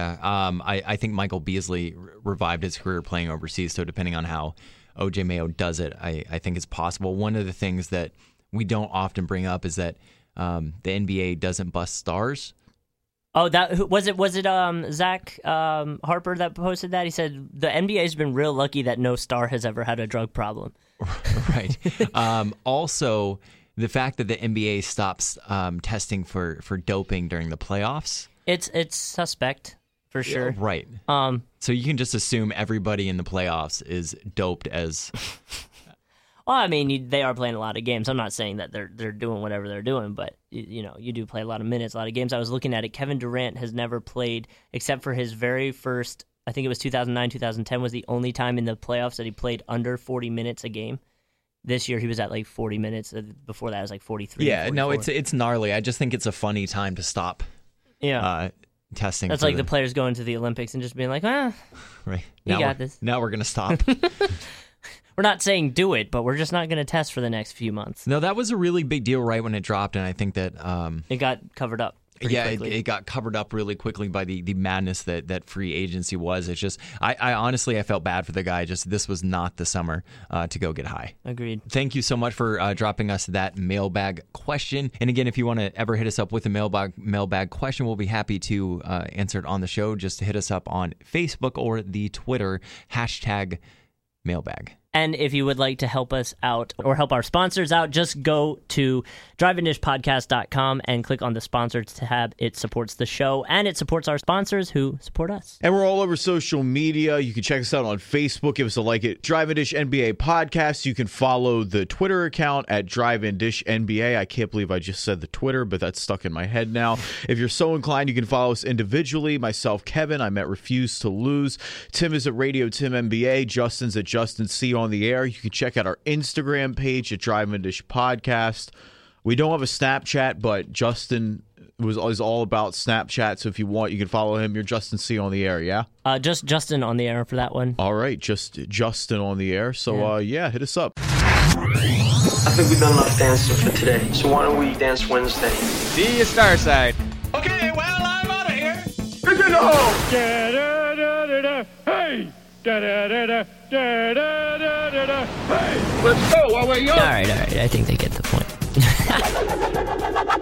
I think Michael Beasley revived his career playing overseas, so depending on how OJ Mayo does it, I think it's possible. One of the things that we don't often bring up is that the NBA doesn't bust stars. Oh, that was it. Zach Harper that posted that. He said the NBA has been real lucky that no star has ever had a drug problem. Right. Also, the fact that the NBA stops testing for doping during the playoffs. It's suspect for sure. Yeah, right. So you can just assume everybody in the playoffs is doped as. Well, I mean, they are playing a lot of games. I'm not saying that they're doing whatever they're doing, but you do play a lot of minutes, a lot of games. I was looking at it. Kevin Durant has never played except for his very first. I think it was 2009, 2010 was the only time in the playoffs that he played under 40 minutes a game. This year he was at like 40 minutes. Before that it was like 43. Yeah, no, it's gnarly. I just think it's a funny time to stop. Yeah. Testing. That's like the players going to the Olympics and just being like, right. You got this. Now we're gonna stop. We're not saying do it, but we're just not going to test for the next few months. No, that was a really big deal right when it dropped, and I think that it got covered up. It got covered up really quickly by the madness that free agency was. It's just, I honestly, I felt bad for the guy. Just this was not the summer to go get high. Agreed. Thank you so much for dropping us that mailbag question. And again, if you want to ever hit us up with a mailbag question, we'll be happy to answer it on the show. Just hit us up on Facebook or the Twitter #mailbag. And if you would like to help us out or help our sponsors out, just go to driveandishpodcast.com and click on the sponsors tab. It supports the show and it supports our sponsors who support us. And we're all over social media. You can check us out on Facebook. Give us a like at Drive and Dish NBA Podcast. You can follow the Twitter account at Drive and Dish NBA. I can't believe I just said the Twitter, but that's stuck in my head now. If you're so inclined, you can follow us individually. Myself, Kevin, I'm at Refuse to Lose. Tim is at Radio Tim NBA. Justin's at Justin C on the air. You can check out our Instagram page at Drive and Dish Podcast. We don't have a Snapchat, but Justin is all about Snapchat, so if you want, you can follow him. You're Justin C on the air, yeah? Just Justin on the air for that one. All right, just Justin on the air. So, hit us up. I think we've done enough dancing for today, so why don't we dance Wednesday? See you, Starside. Okay, well, I'm out of here. Get in the hole! Hey! Hey! Let's go while we're young. All right. I think they get the point.